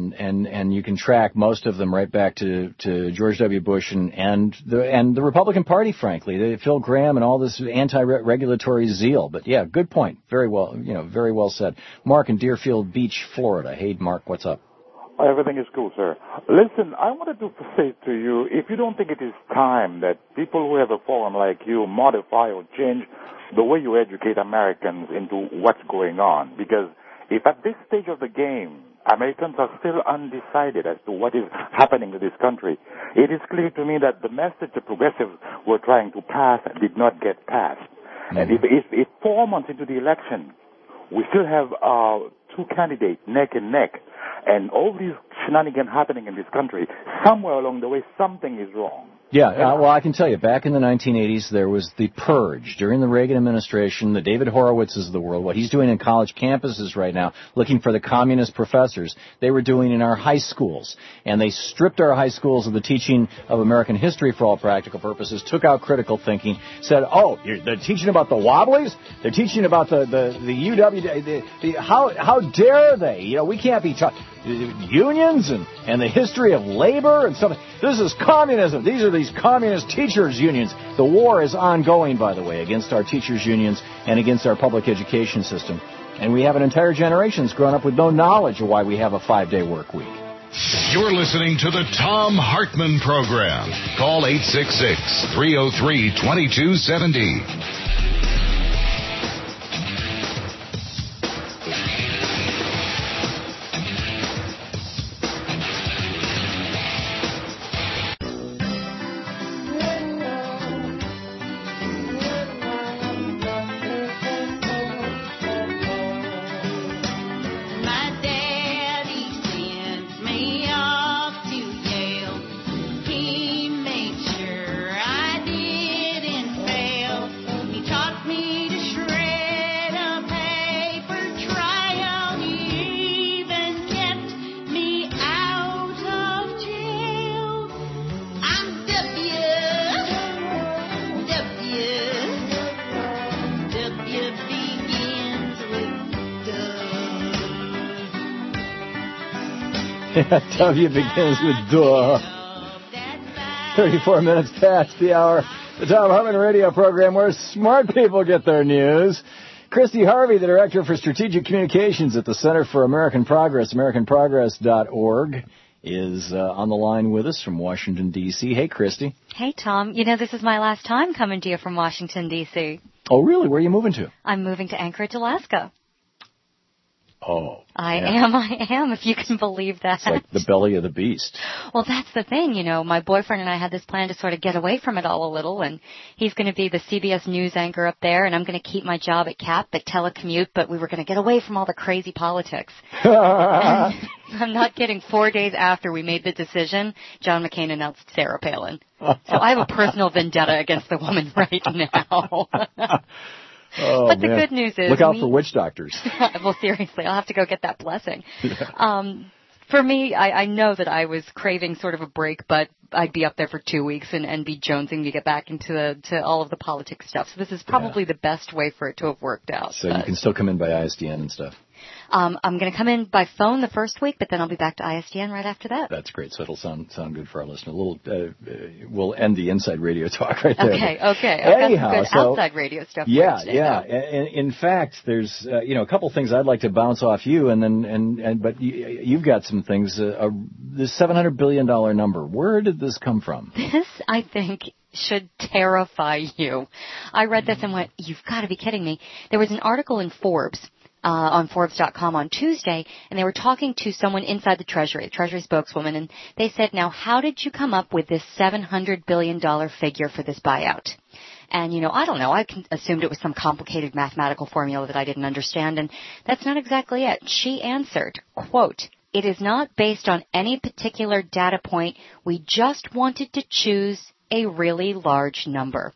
And you can track most of them right back to George W. Bush and the Republican Party, frankly, Phil Gramm and all this anti-regulatory zeal. But yeah, good point. Very well said. Mark in Deerfield Beach, Florida. Hey, Mark, what's up? Everything is cool, sir. Listen, I wanted to say to you, if you don't think it is time that people who have a forum like you modify or change the way you educate Americans into what's going on, because if at this stage of the game, Americans are still undecided as to what is happening to this country, it is clear to me that the message the progressives were trying to pass did not get passed. Mm-hmm. And if 4 months into the election, we still have two candidates neck and neck, and all these shenanigans happening in this country, somewhere along the way, something is wrong. Yeah, well, I can tell you, back in the 1980s, there was the purge. During the Reagan administration, the David Horowitzes of the world, what he's doing in college campuses right now, looking for the communist professors, they were doing in our high schools. And they stripped our high schools of the teaching of American history for all practical purposes, took out critical thinking, said, they're teaching about the Wobblies? They're teaching about the UW? How dare they? We can't be taught unions and the history of labor and stuff. This is communism. These are these communist teachers' unions. The war is ongoing, by the way, against our teachers' unions and against our public education system. And we have an entire generation that's grown up with no knowledge of why we have a 5-day work week. You're listening to the Thom Hartmann Program. Call 866-303-2270. W begins with duh. 34 minutes past the hour. The Thom Hartmann radio program where smart people get their news. Christy Harvey, the Director for Strategic Communications at the Center for American Progress, AmericanProgress.org, is on the line with us from Washington, D.C. Hey, Christy. Hey, Tom. You know, this is my last time coming to you from Washington, D.C. Oh, really? Where are you moving to? I'm moving to Anchorage, Alaska. Oh. I am, if you can believe that. It's like the belly of the beast. Well, that's the thing, you know. My boyfriend and I had this plan to sort of get away from it all a little, and he's going to be the CBS News anchor up there, and I'm going to keep my job at CAP, but telecommute, but we were going to get away from all the crazy politics. I'm not kidding. 4 days after we made the decision, John McCain announced Sarah Palin. So I have a personal vendetta against the woman right now. Oh, but the man. good news is... Look out for witch doctors. Well, seriously, I'll have to go get that blessing. For me, I know that I was craving sort of a break, but I'd be up there for 2 weeks and be jonesing to get back into to all of the politics stuff. So this is probably the best way for it to have worked out. So you can still come in by ISDN and stuff. I'm going to come in by phone the first week, but then I'll be back to ISDN right after that. That's great. So it'll sound good for our listener. We'll end the inside radio talk right there. Okay. I've Anyhow, got some good outside radio stuff. Yeah. In fact, there's a couple things I'd like to bounce off you, but you've got some things. This $700 billion number. Where did this come from? This, I think, should terrify you. I read this and went, "You've got to be kidding me." There was an article in Forbes. On Forbes.com on Tuesday, and they were talking to someone inside the Treasury spokeswoman, and they said, now, how did you come up with this $700 billion figure for this buyout? And, I don't know. I assumed it was some complicated mathematical formula that I didn't understand, and that's not exactly it. She answered, quote, "It is not based on any particular data point. We just wanted to choose a really large number."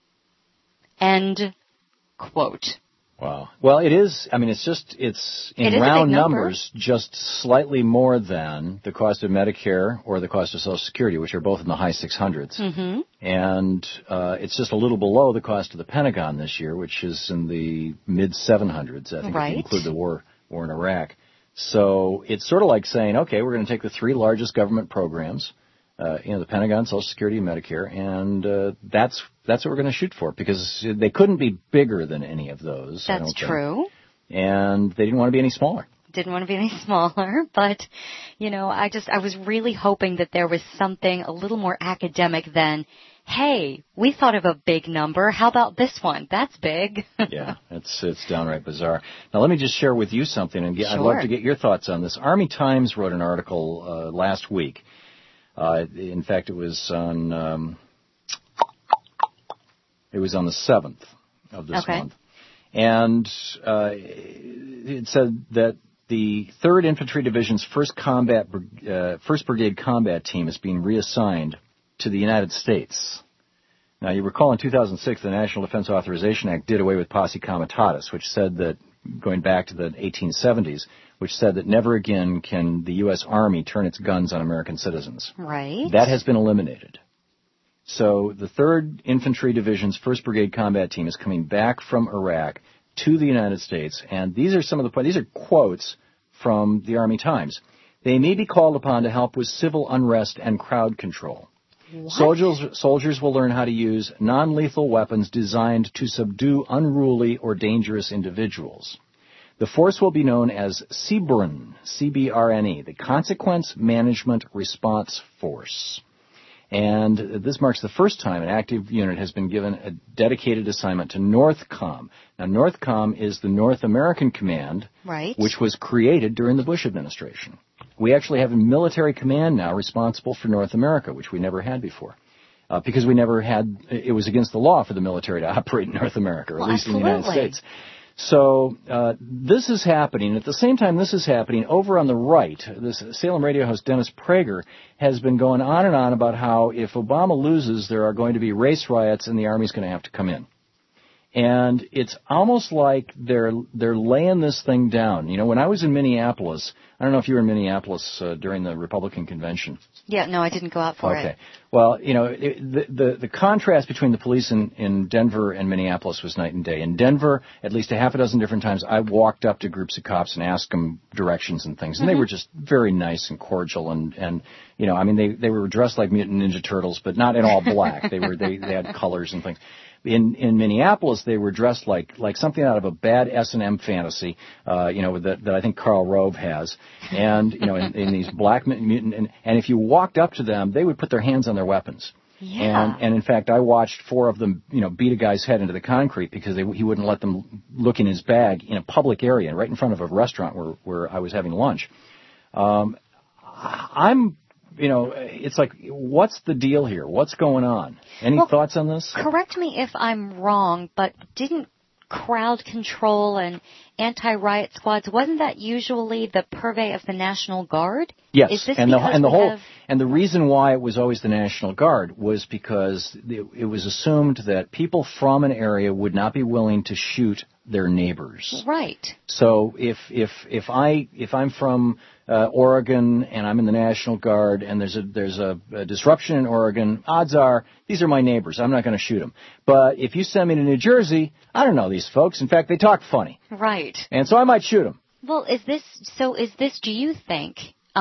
End quote. Wow. Well, it is. I mean, it's in round numbers, just slightly more than the cost of Medicare or the cost of Social Security, which are both in the high 600s. Mm-hmm. And it's just a little below the cost of the Pentagon this year, which is in the mid 700s. I think if you include the war in Iraq. So it's sort of like saying, okay, we're going to take the three largest government programs, the Pentagon, Social Security, and Medicare, and that's what we're going to shoot for, because they couldn't be bigger than any of those. That's true. And they didn't want to be any smaller. Didn't want to be any smaller, but, I was really hoping that there was something a little more academic than, hey, we thought of a big number. How about this one? That's big. Yeah, it's downright bizarre. Now, let me just share with you something, and I'd love to get your thoughts on this. Army Times wrote an article last week. In fact, it was on the 7th of this month. And it said that the 3rd Infantry Division's 1st Brigade Combat Team is being reassigned to the United States. Now, you recall in 2006, the National Defense Authorization Act did away with posse comitatus, which said that, going back to the 1870s, which said that never again can the U.S. Army turn its guns on American citizens. Right. That has been eliminated. So the 3rd Infantry Division's 1st Brigade Combat Team is coming back from Iraq to the United States, and these are quotes from the Army Times. They may be called upon to help with civil unrest and crowd control. What? Soldiers will learn how to use non-lethal weapons designed to subdue unruly or dangerous individuals. The force will be known as CBRNE, C-B-R-N-E, the Consequence Management Response Force. And this marks the first time an active unit has been given a dedicated assignment to NORTHCOM. Now, NORTHCOM is the North American Command, right, which was created during the Bush administration. We actually have a military command now responsible for North America, which we never had before. Because we never had, it was against the law for the military to operate in North America, or at least in the United States. So this is happening. At the same time this is happening, over on the right, this Salem radio host Dennis Prager has been going on and on about how if Obama loses, there are going to be race riots and the Army's going to have to come in. And it's almost like they're laying this thing down. You know, when I was in Minneapolis, I don't know if you were in Minneapolis during the Republican convention. Yeah, no, I didn't go out for it. Okay. Well, you know, the contrast between the police in Denver and Minneapolis was night and day. In Denver, at least a half a dozen different times, I walked up to groups of cops and asked them directions and things. And they were just very nice and cordial and you know, I mean, they were dressed like Mutant Ninja Turtles, but not in all black. they had colors and things. In Minneapolis, they were dressed like something out of a bad S&M fantasy, you know, that I think Karl Rove has, and you know, in these black mutant, and if you walked up to them, they would put their hands on their weapons. Yeah. And in fact, I watched 4 of them, you know, beat a guy's head into the concrete because he wouldn't let them look in his bag in a public area, right in front of a restaurant where I was having lunch. You know, it's like, what's the deal here? What's going on? Any thoughts on this? Correct me if I'm wrong, but didn't crowd control and anti-riot squads, wasn't that usually the purvey of the National Guard? Yes, Is this and the reason why it was always the National Guard was because it was assumed that people from an area would not be willing to shoot their neighbors. Right. So if I'm from Oregon and I'm in the National Guard and there's a disruption in Oregon, odds are these are my neighbors. I'm not going to shoot them. But if you send me to New Jersey, I don't know these folks. In fact, they talk funny. Right. And so I might shoot them. Well, is this, do you think,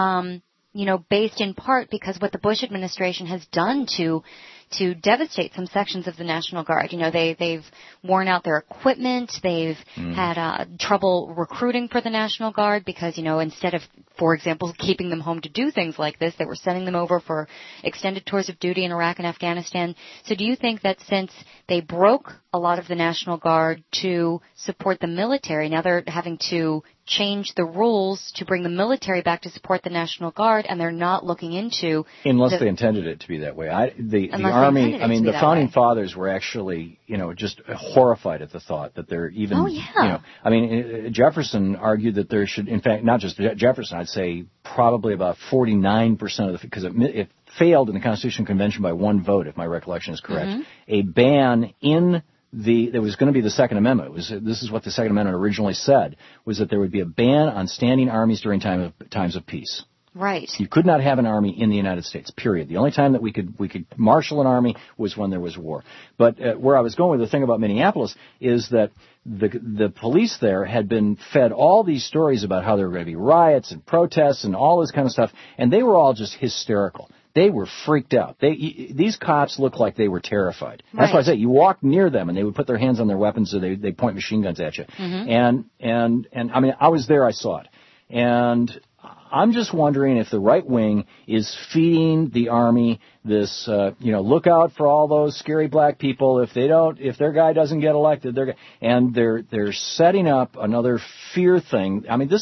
you know, based in part because what the Bush administration has done to devastate some sections of the National Guard. You know, they've worn out their equipment. They've had trouble recruiting for the National Guard because, you know, instead of, for example, keeping them home to do things like this, they were sending them over for extended tours of duty in Iraq and Afghanistan. So do you think that since they broke a lot of the National Guard to support the military, now they're having to change the rules to bring the military back to support the National Guard, and they're not looking into... Unless they intended it to be that way. The Army, I mean, the Founding Fathers were actually, you know, just horrified at the thought that they're even... You know, I mean, Jefferson argued that there should, in fact, not just Jefferson, I'd say probably about 49% of the... Because it failed in the Constitutional Convention by one vote, if my recollection is correct. A ban in... there was going to be the Second Amendment. This is what the Second Amendment originally said, was that there would be a ban on standing armies during times of peace. Right. You could not have an army in the United States, period. The only time that we could marshal an army was when there was war. But where I was going with the thing about Minneapolis is that the police there had been fed all these stories about how there were going to be riots and protests and all this kind of stuff, and they were all just hysterical. They were freaked out. These cops looked like they were terrified. That's why I say you walk near them and they would put their hands on their weapons so they point machine guns at you. And I mean, I was there, I saw it. And I'm just wondering if the right wing is feeding the Army this, you know, look out for all those scary black people. If their guy doesn't get elected, they're setting up another fear thing. I mean,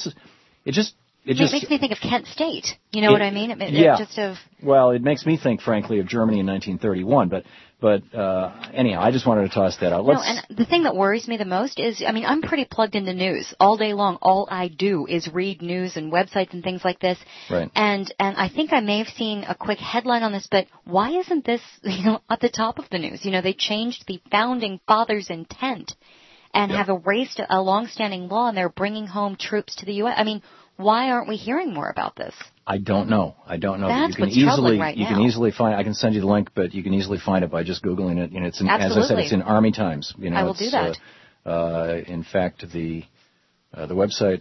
it makes me think of Kent State. You know what I mean? Well, it makes me think, frankly, of Germany in 1931. But anyhow, I just wanted to toss that out. And the thing that worries me the most is, I mean, I'm pretty plugged into news all day long. All I do is read news and websites and things like this. Right. And I think I may have seen a quick headline on this, but why isn't this, you know, at the top of the news? You know, they changed the Founding Fathers' intent and have erased a long-standing law, and they're bringing home troops to the U.S. I mean, why aren't we hearing more about this? I don't know. That's what's troubling right now. You can easily find. I can send you the link, but you can easily find it by just Googling it. You know, it's in, as I said, it's in Army Times. You know, I will do that. In fact, the website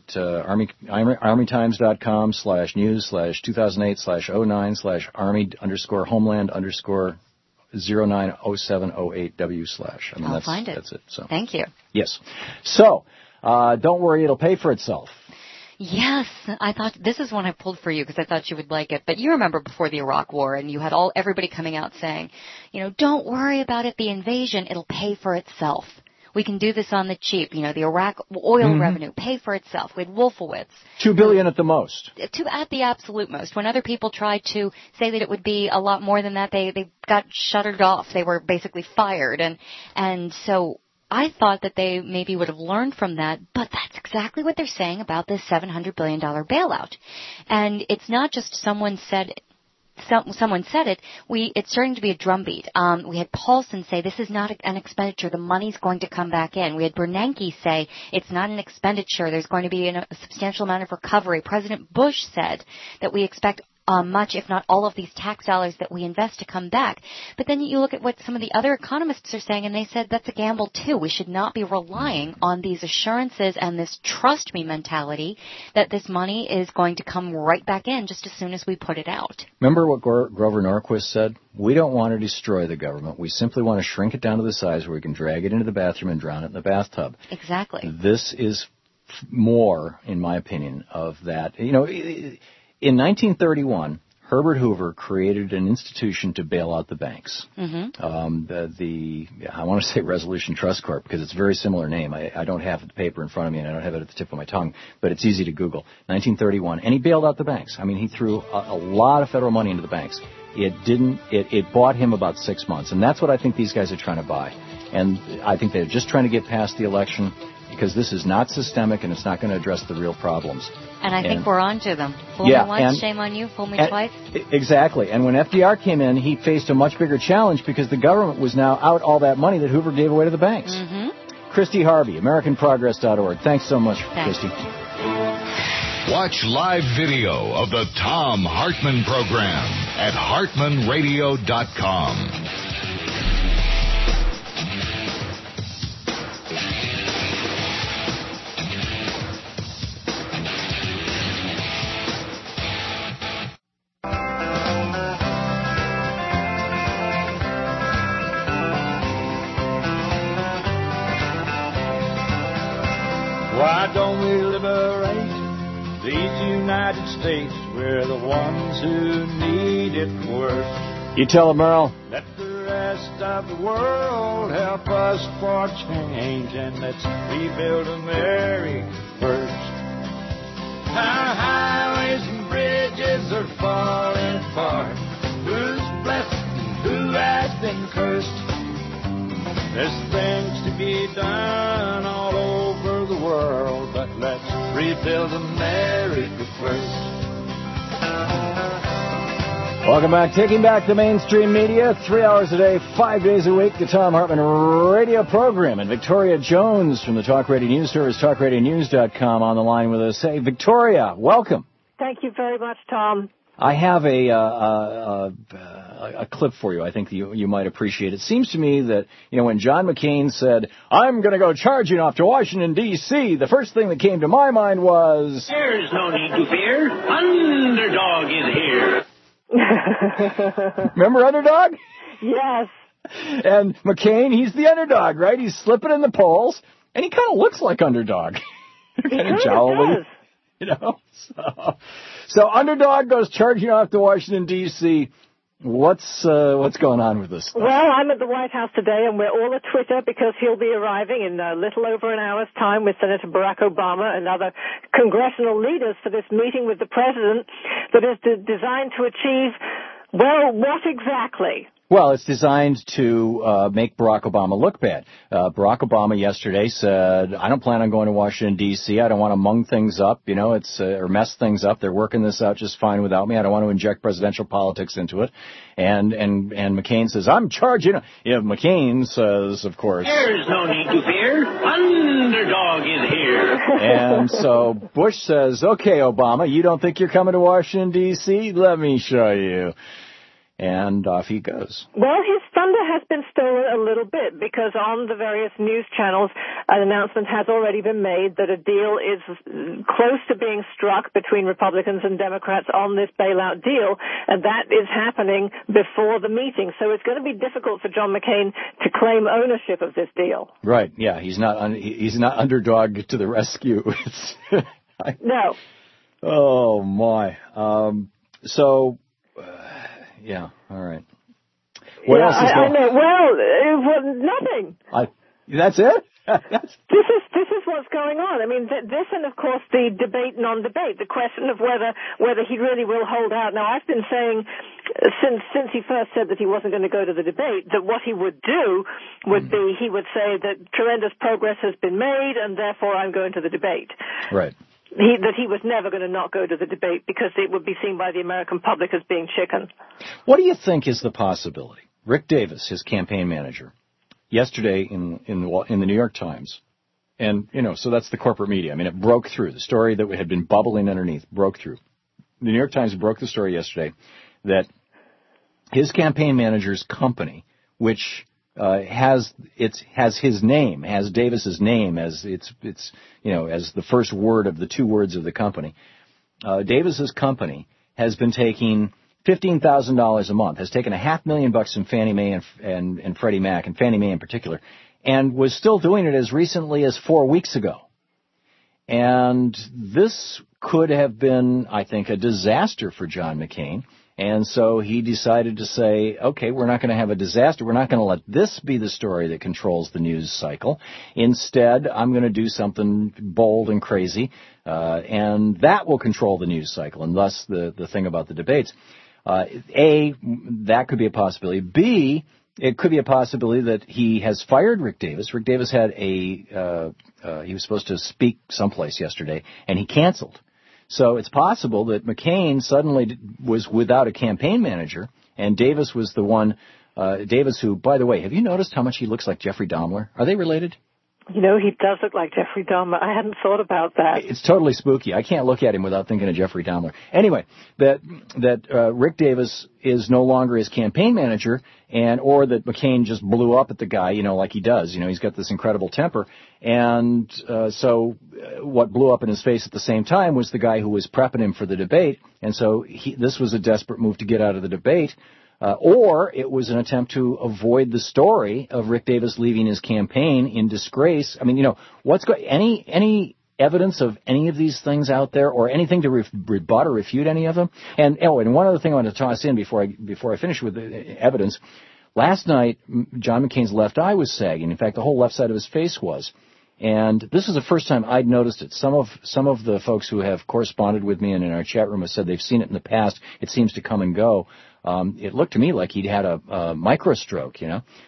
armytimes.com/news/2008/Army_Homeland_090708W/. I mean, I'll find it. That's it. So thank you. Yes. So. Don't worry, it'll pay for itself. Yes, I thought this is one I pulled for you because I thought you would like it. But you remember before the Iraq War, and you had everybody coming out saying, don't worry about it, the invasion, it'll pay for itself. We can do this on the cheap. The Iraq oil revenue, pay for itself. We had Wolfowitz. $2 billion at the most. At the absolute most. When other people tried to say that it would be a lot more than that, they got shuttered off. They were basically fired. And so I thought that they maybe would have learned from that, but that's exactly what they're saying about this $700 billion bailout. And it's not just someone said it. It's starting to be a drumbeat. We had Paulson say this is not an expenditure. The money's going to come back in. We had Bernanke say it's not an expenditure. There's going to be a substantial amount of recovery. President Bush said that we expect much, if not all of these tax dollars that we invest to come back. But then you look at what some of the other economists are saying, and they said that's a gamble too. We should not be relying on these assurances and this trust me mentality that this money is going to come right back in just as soon as we put it out. Remember what Grover Norquist said? We don't want to destroy the government. We simply want to shrink it down to the size where we can drag it into the bathroom and drown it in the bathtub. Exactly. This is more, in my opinion, of that. In 1931, Herbert Hoover created an institution to bail out the banks. I want to say Resolution Trust Corp because it's a very similar name. I don't have the paper in front of me and I don't have it at the tip of my tongue, but it's easy to Google. 1931, and he bailed out the banks. I mean, he threw a lot of federal money into the banks. It bought him about 6 months, and that's what I think these guys are trying to buy. And I think they're just trying to get past the election because this is not systemic and it's not going to address the real problems. And I think we're on to them. Fool me once, shame on you. Fool me twice. Exactly. And when FDR came in, he faced a much bigger challenge because the government was now out all that money that Hoover gave away to the banks. Christy Harvey, AmericanProgress.org. Thanks so much, Christy. Watch live video of the Thom Hartmann program at HartmannRadio.com. Why don't we liberate these United States? We're the ones who need it worst. You tell them, Merle. Let the rest of the world help us for change, and let's rebuild America first. Our highways and bridges are falling apart. Who's blessed and who has been cursed? There's things to be done all over the world, but let's rebuild America first. Welcome back. Taking back the mainstream media, 3 hours a day, 5 days a week, the Thom Hartmann radio program. And Victoria Jones from the Talk Radio News Service, TalkRadioNews.com, on the line with us. Hey, Victoria, welcome. Thank you very much, Tom. I have a clip for you I think you might appreciate. It seems to me that, when John McCain said, I'm going to go charging off to Washington, D.C., the first thing that came to my mind was... There's no need to fear. Underdog is here. Remember Underdog? Yes. And McCain, he's the underdog, right? He's slipping in the polls, and he kind of looks like Underdog. Kind of jowly. So Underdog goes charging off to Washington, D.C. What's going on with this stuff? Well, I'm at the White House today, and we're all at Twitter because he'll be arriving in a little over an hour's time with Senator Barack Obama and other congressional leaders for this meeting with the president that is designed to achieve, well, what exactly? Well, it's designed to make Barack Obama look bad. Barack Obama yesterday said, I don't plan on going to Washington, D.C. I don't want to mung things up, or mess things up. They're working this out just fine without me. I don't want to inject presidential politics into it. And McCain says, I'm charging. McCain says, of course. There's no need to fear. Underdog is here. And so Bush says, okay, Obama, you don't think you're coming to Washington, D.C.? Let me show you. And off he goes. Well, his thunder has been stolen a little bit because on the various news channels, an announcement has already been made that a deal is close to being struck between Republicans and Democrats on this bailout deal, and that is happening before the meeting. So it's going to be difficult for John McCain to claim ownership of this deal. Right. Yeah. He's not underdog to the rescue. No. Oh my. Yeah. All right. What else is going on? I know. Well, nothing. That's it? This is what's going on. I mean, this and, of course, the debate, non-debate, the question of whether he really will hold out. Now, I've been saying since he first said that he wasn't going to go to the debate, that what he would do would be he would say that tremendous progress has been made and therefore I'm going to the debate. Right. That he was never going to not go to the debate because it would be seen by the American public as being chicken. What do you think is the possibility? Rick Davis, his campaign manager, yesterday in the New York Times, and, so that's the corporate media. I mean, it broke through. The story that had been bubbling underneath broke through. The New York Times broke the story yesterday that his campaign manager's company, which has his name, has Davis's name as as the first word of the two words of the company. Davis's company has been taking $15,000 a month, has taken $500,000 from Fannie Mae and Freddie Mac, and Fannie Mae in particular, and was still doing it as recently as 4 weeks ago. And this could have been, I think, a disaster for John McCain. And so he decided to say, okay, we're not going to have a disaster. We're not going to let this be the story that controls the news cycle. Instead, I'm going to do something bold and crazy, and that will control the news cycle, and thus the thing about the debates. A, that could be a possibility. B, it could be a possibility that he has fired Rick Davis. Rick Davis had he was supposed to speak someplace yesterday, and he canceled. So it's possible that McCain suddenly was without a campaign manager, and Davis was the one, Davis who, by the way, have you noticed how much he looks like Jeffrey Dahmer? Are they related? He does look like Jeffrey Dahmer. I hadn't thought about that. It's totally spooky. I can't look at him without thinking of Jeffrey Dahmer. Anyway, that Rick Davis is no longer his campaign manager, or that McCain just blew up at the guy, like he does. He's got this incredible temper. And so what blew up in his face at the same time was the guy who was prepping him for the debate. And so this was a desperate move to get out of the debate. Or it was an attempt to avoid the story of Rick Davis leaving his campaign in disgrace. I mean, any evidence of any of these things out there, or anything to rebut or refute any of them? And one other thing I want to toss in before I finish with the evidence. Last night, John McCain's left eye was sagging. In fact, the whole left side of his face was. And this is the first time I'd noticed it. Some of the folks who have corresponded with me and in our chat room have said they've seen it in the past. It seems to come and go. It looked to me like he'd had a microstroke,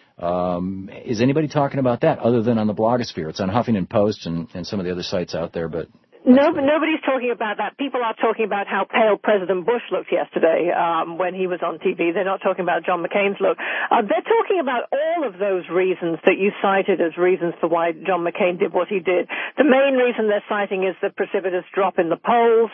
Is anybody talking about that other than on the blogosphere? It's on Huffington Post and some of the other sites out there, but... No, but nobody's talking about that. People are talking about how pale President Bush looked yesterday when he was on TV. They're not talking about John McCain's look. They're talking about all of those reasons that you cited as reasons for why John McCain did what he did. The main reason they're citing is the precipitous drop in the polls,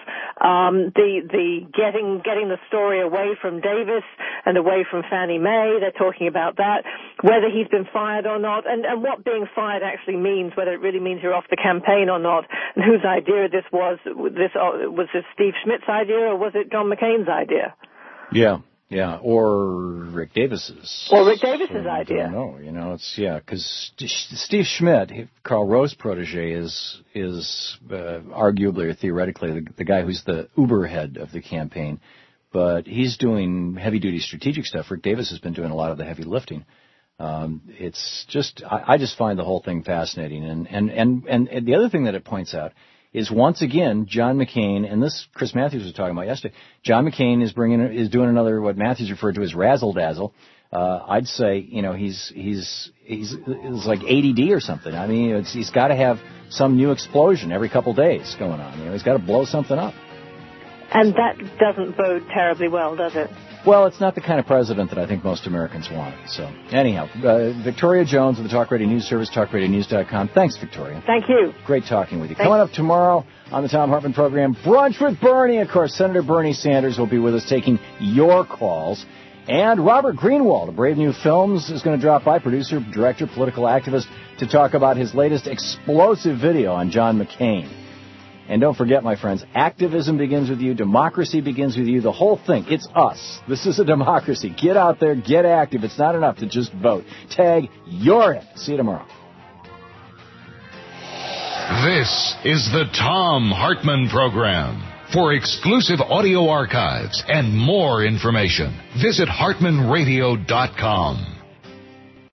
the getting the story away from Davis and away from Fannie Mae. They're talking about that, whether he's been fired or not, and what being fired actually means, whether it really means you're off the campaign or not, and whose idea this was this Steve Schmidt's idea, or was it John McCain's idea? Yeah, or Rick Davis's. Or Rick Davis's idea. No, because Steve Schmidt, Karl Rove's protege, is arguably or theoretically the guy who's the Uber head of the campaign, but he's doing heavy-duty strategic stuff. Rick Davis has been doing a lot of the heavy lifting. It's just, I just find the whole thing fascinating, and the other thing that it points out is once again John McCain, and this Chris Matthews was talking about yesterday. John McCain is doing another what Matthews referred to as razzle dazzle. I'd say he's like ADD or something. I mean, he's got to have some new explosion every couple days going on. He's got to blow something up. And that doesn't bode terribly well, does it? Well, it's not the kind of president that I think most Americans want. So, anyhow, Victoria Jones of the Talk Radio News Service, TalkRadioNews.com. Thanks, Victoria. Thank you. Great talking with you. Coming up tomorrow on the Thom Hartmann program, Brunch with Bernie. Of course, Senator Bernie Sanders will be with us taking your calls. And Robert Greenwald of Brave New Films is going to drop by, producer, director, political activist, to talk about his latest explosive video on John McCain. And don't forget, my friends, activism begins with you, democracy begins with you, the whole thing. It's us. This is a democracy. Get out there, get active. It's not enough to just vote. Tag, you're it. See you tomorrow. This is the Thom Hartmann Program. For exclusive audio archives and more information, visit HartmannRadio.com.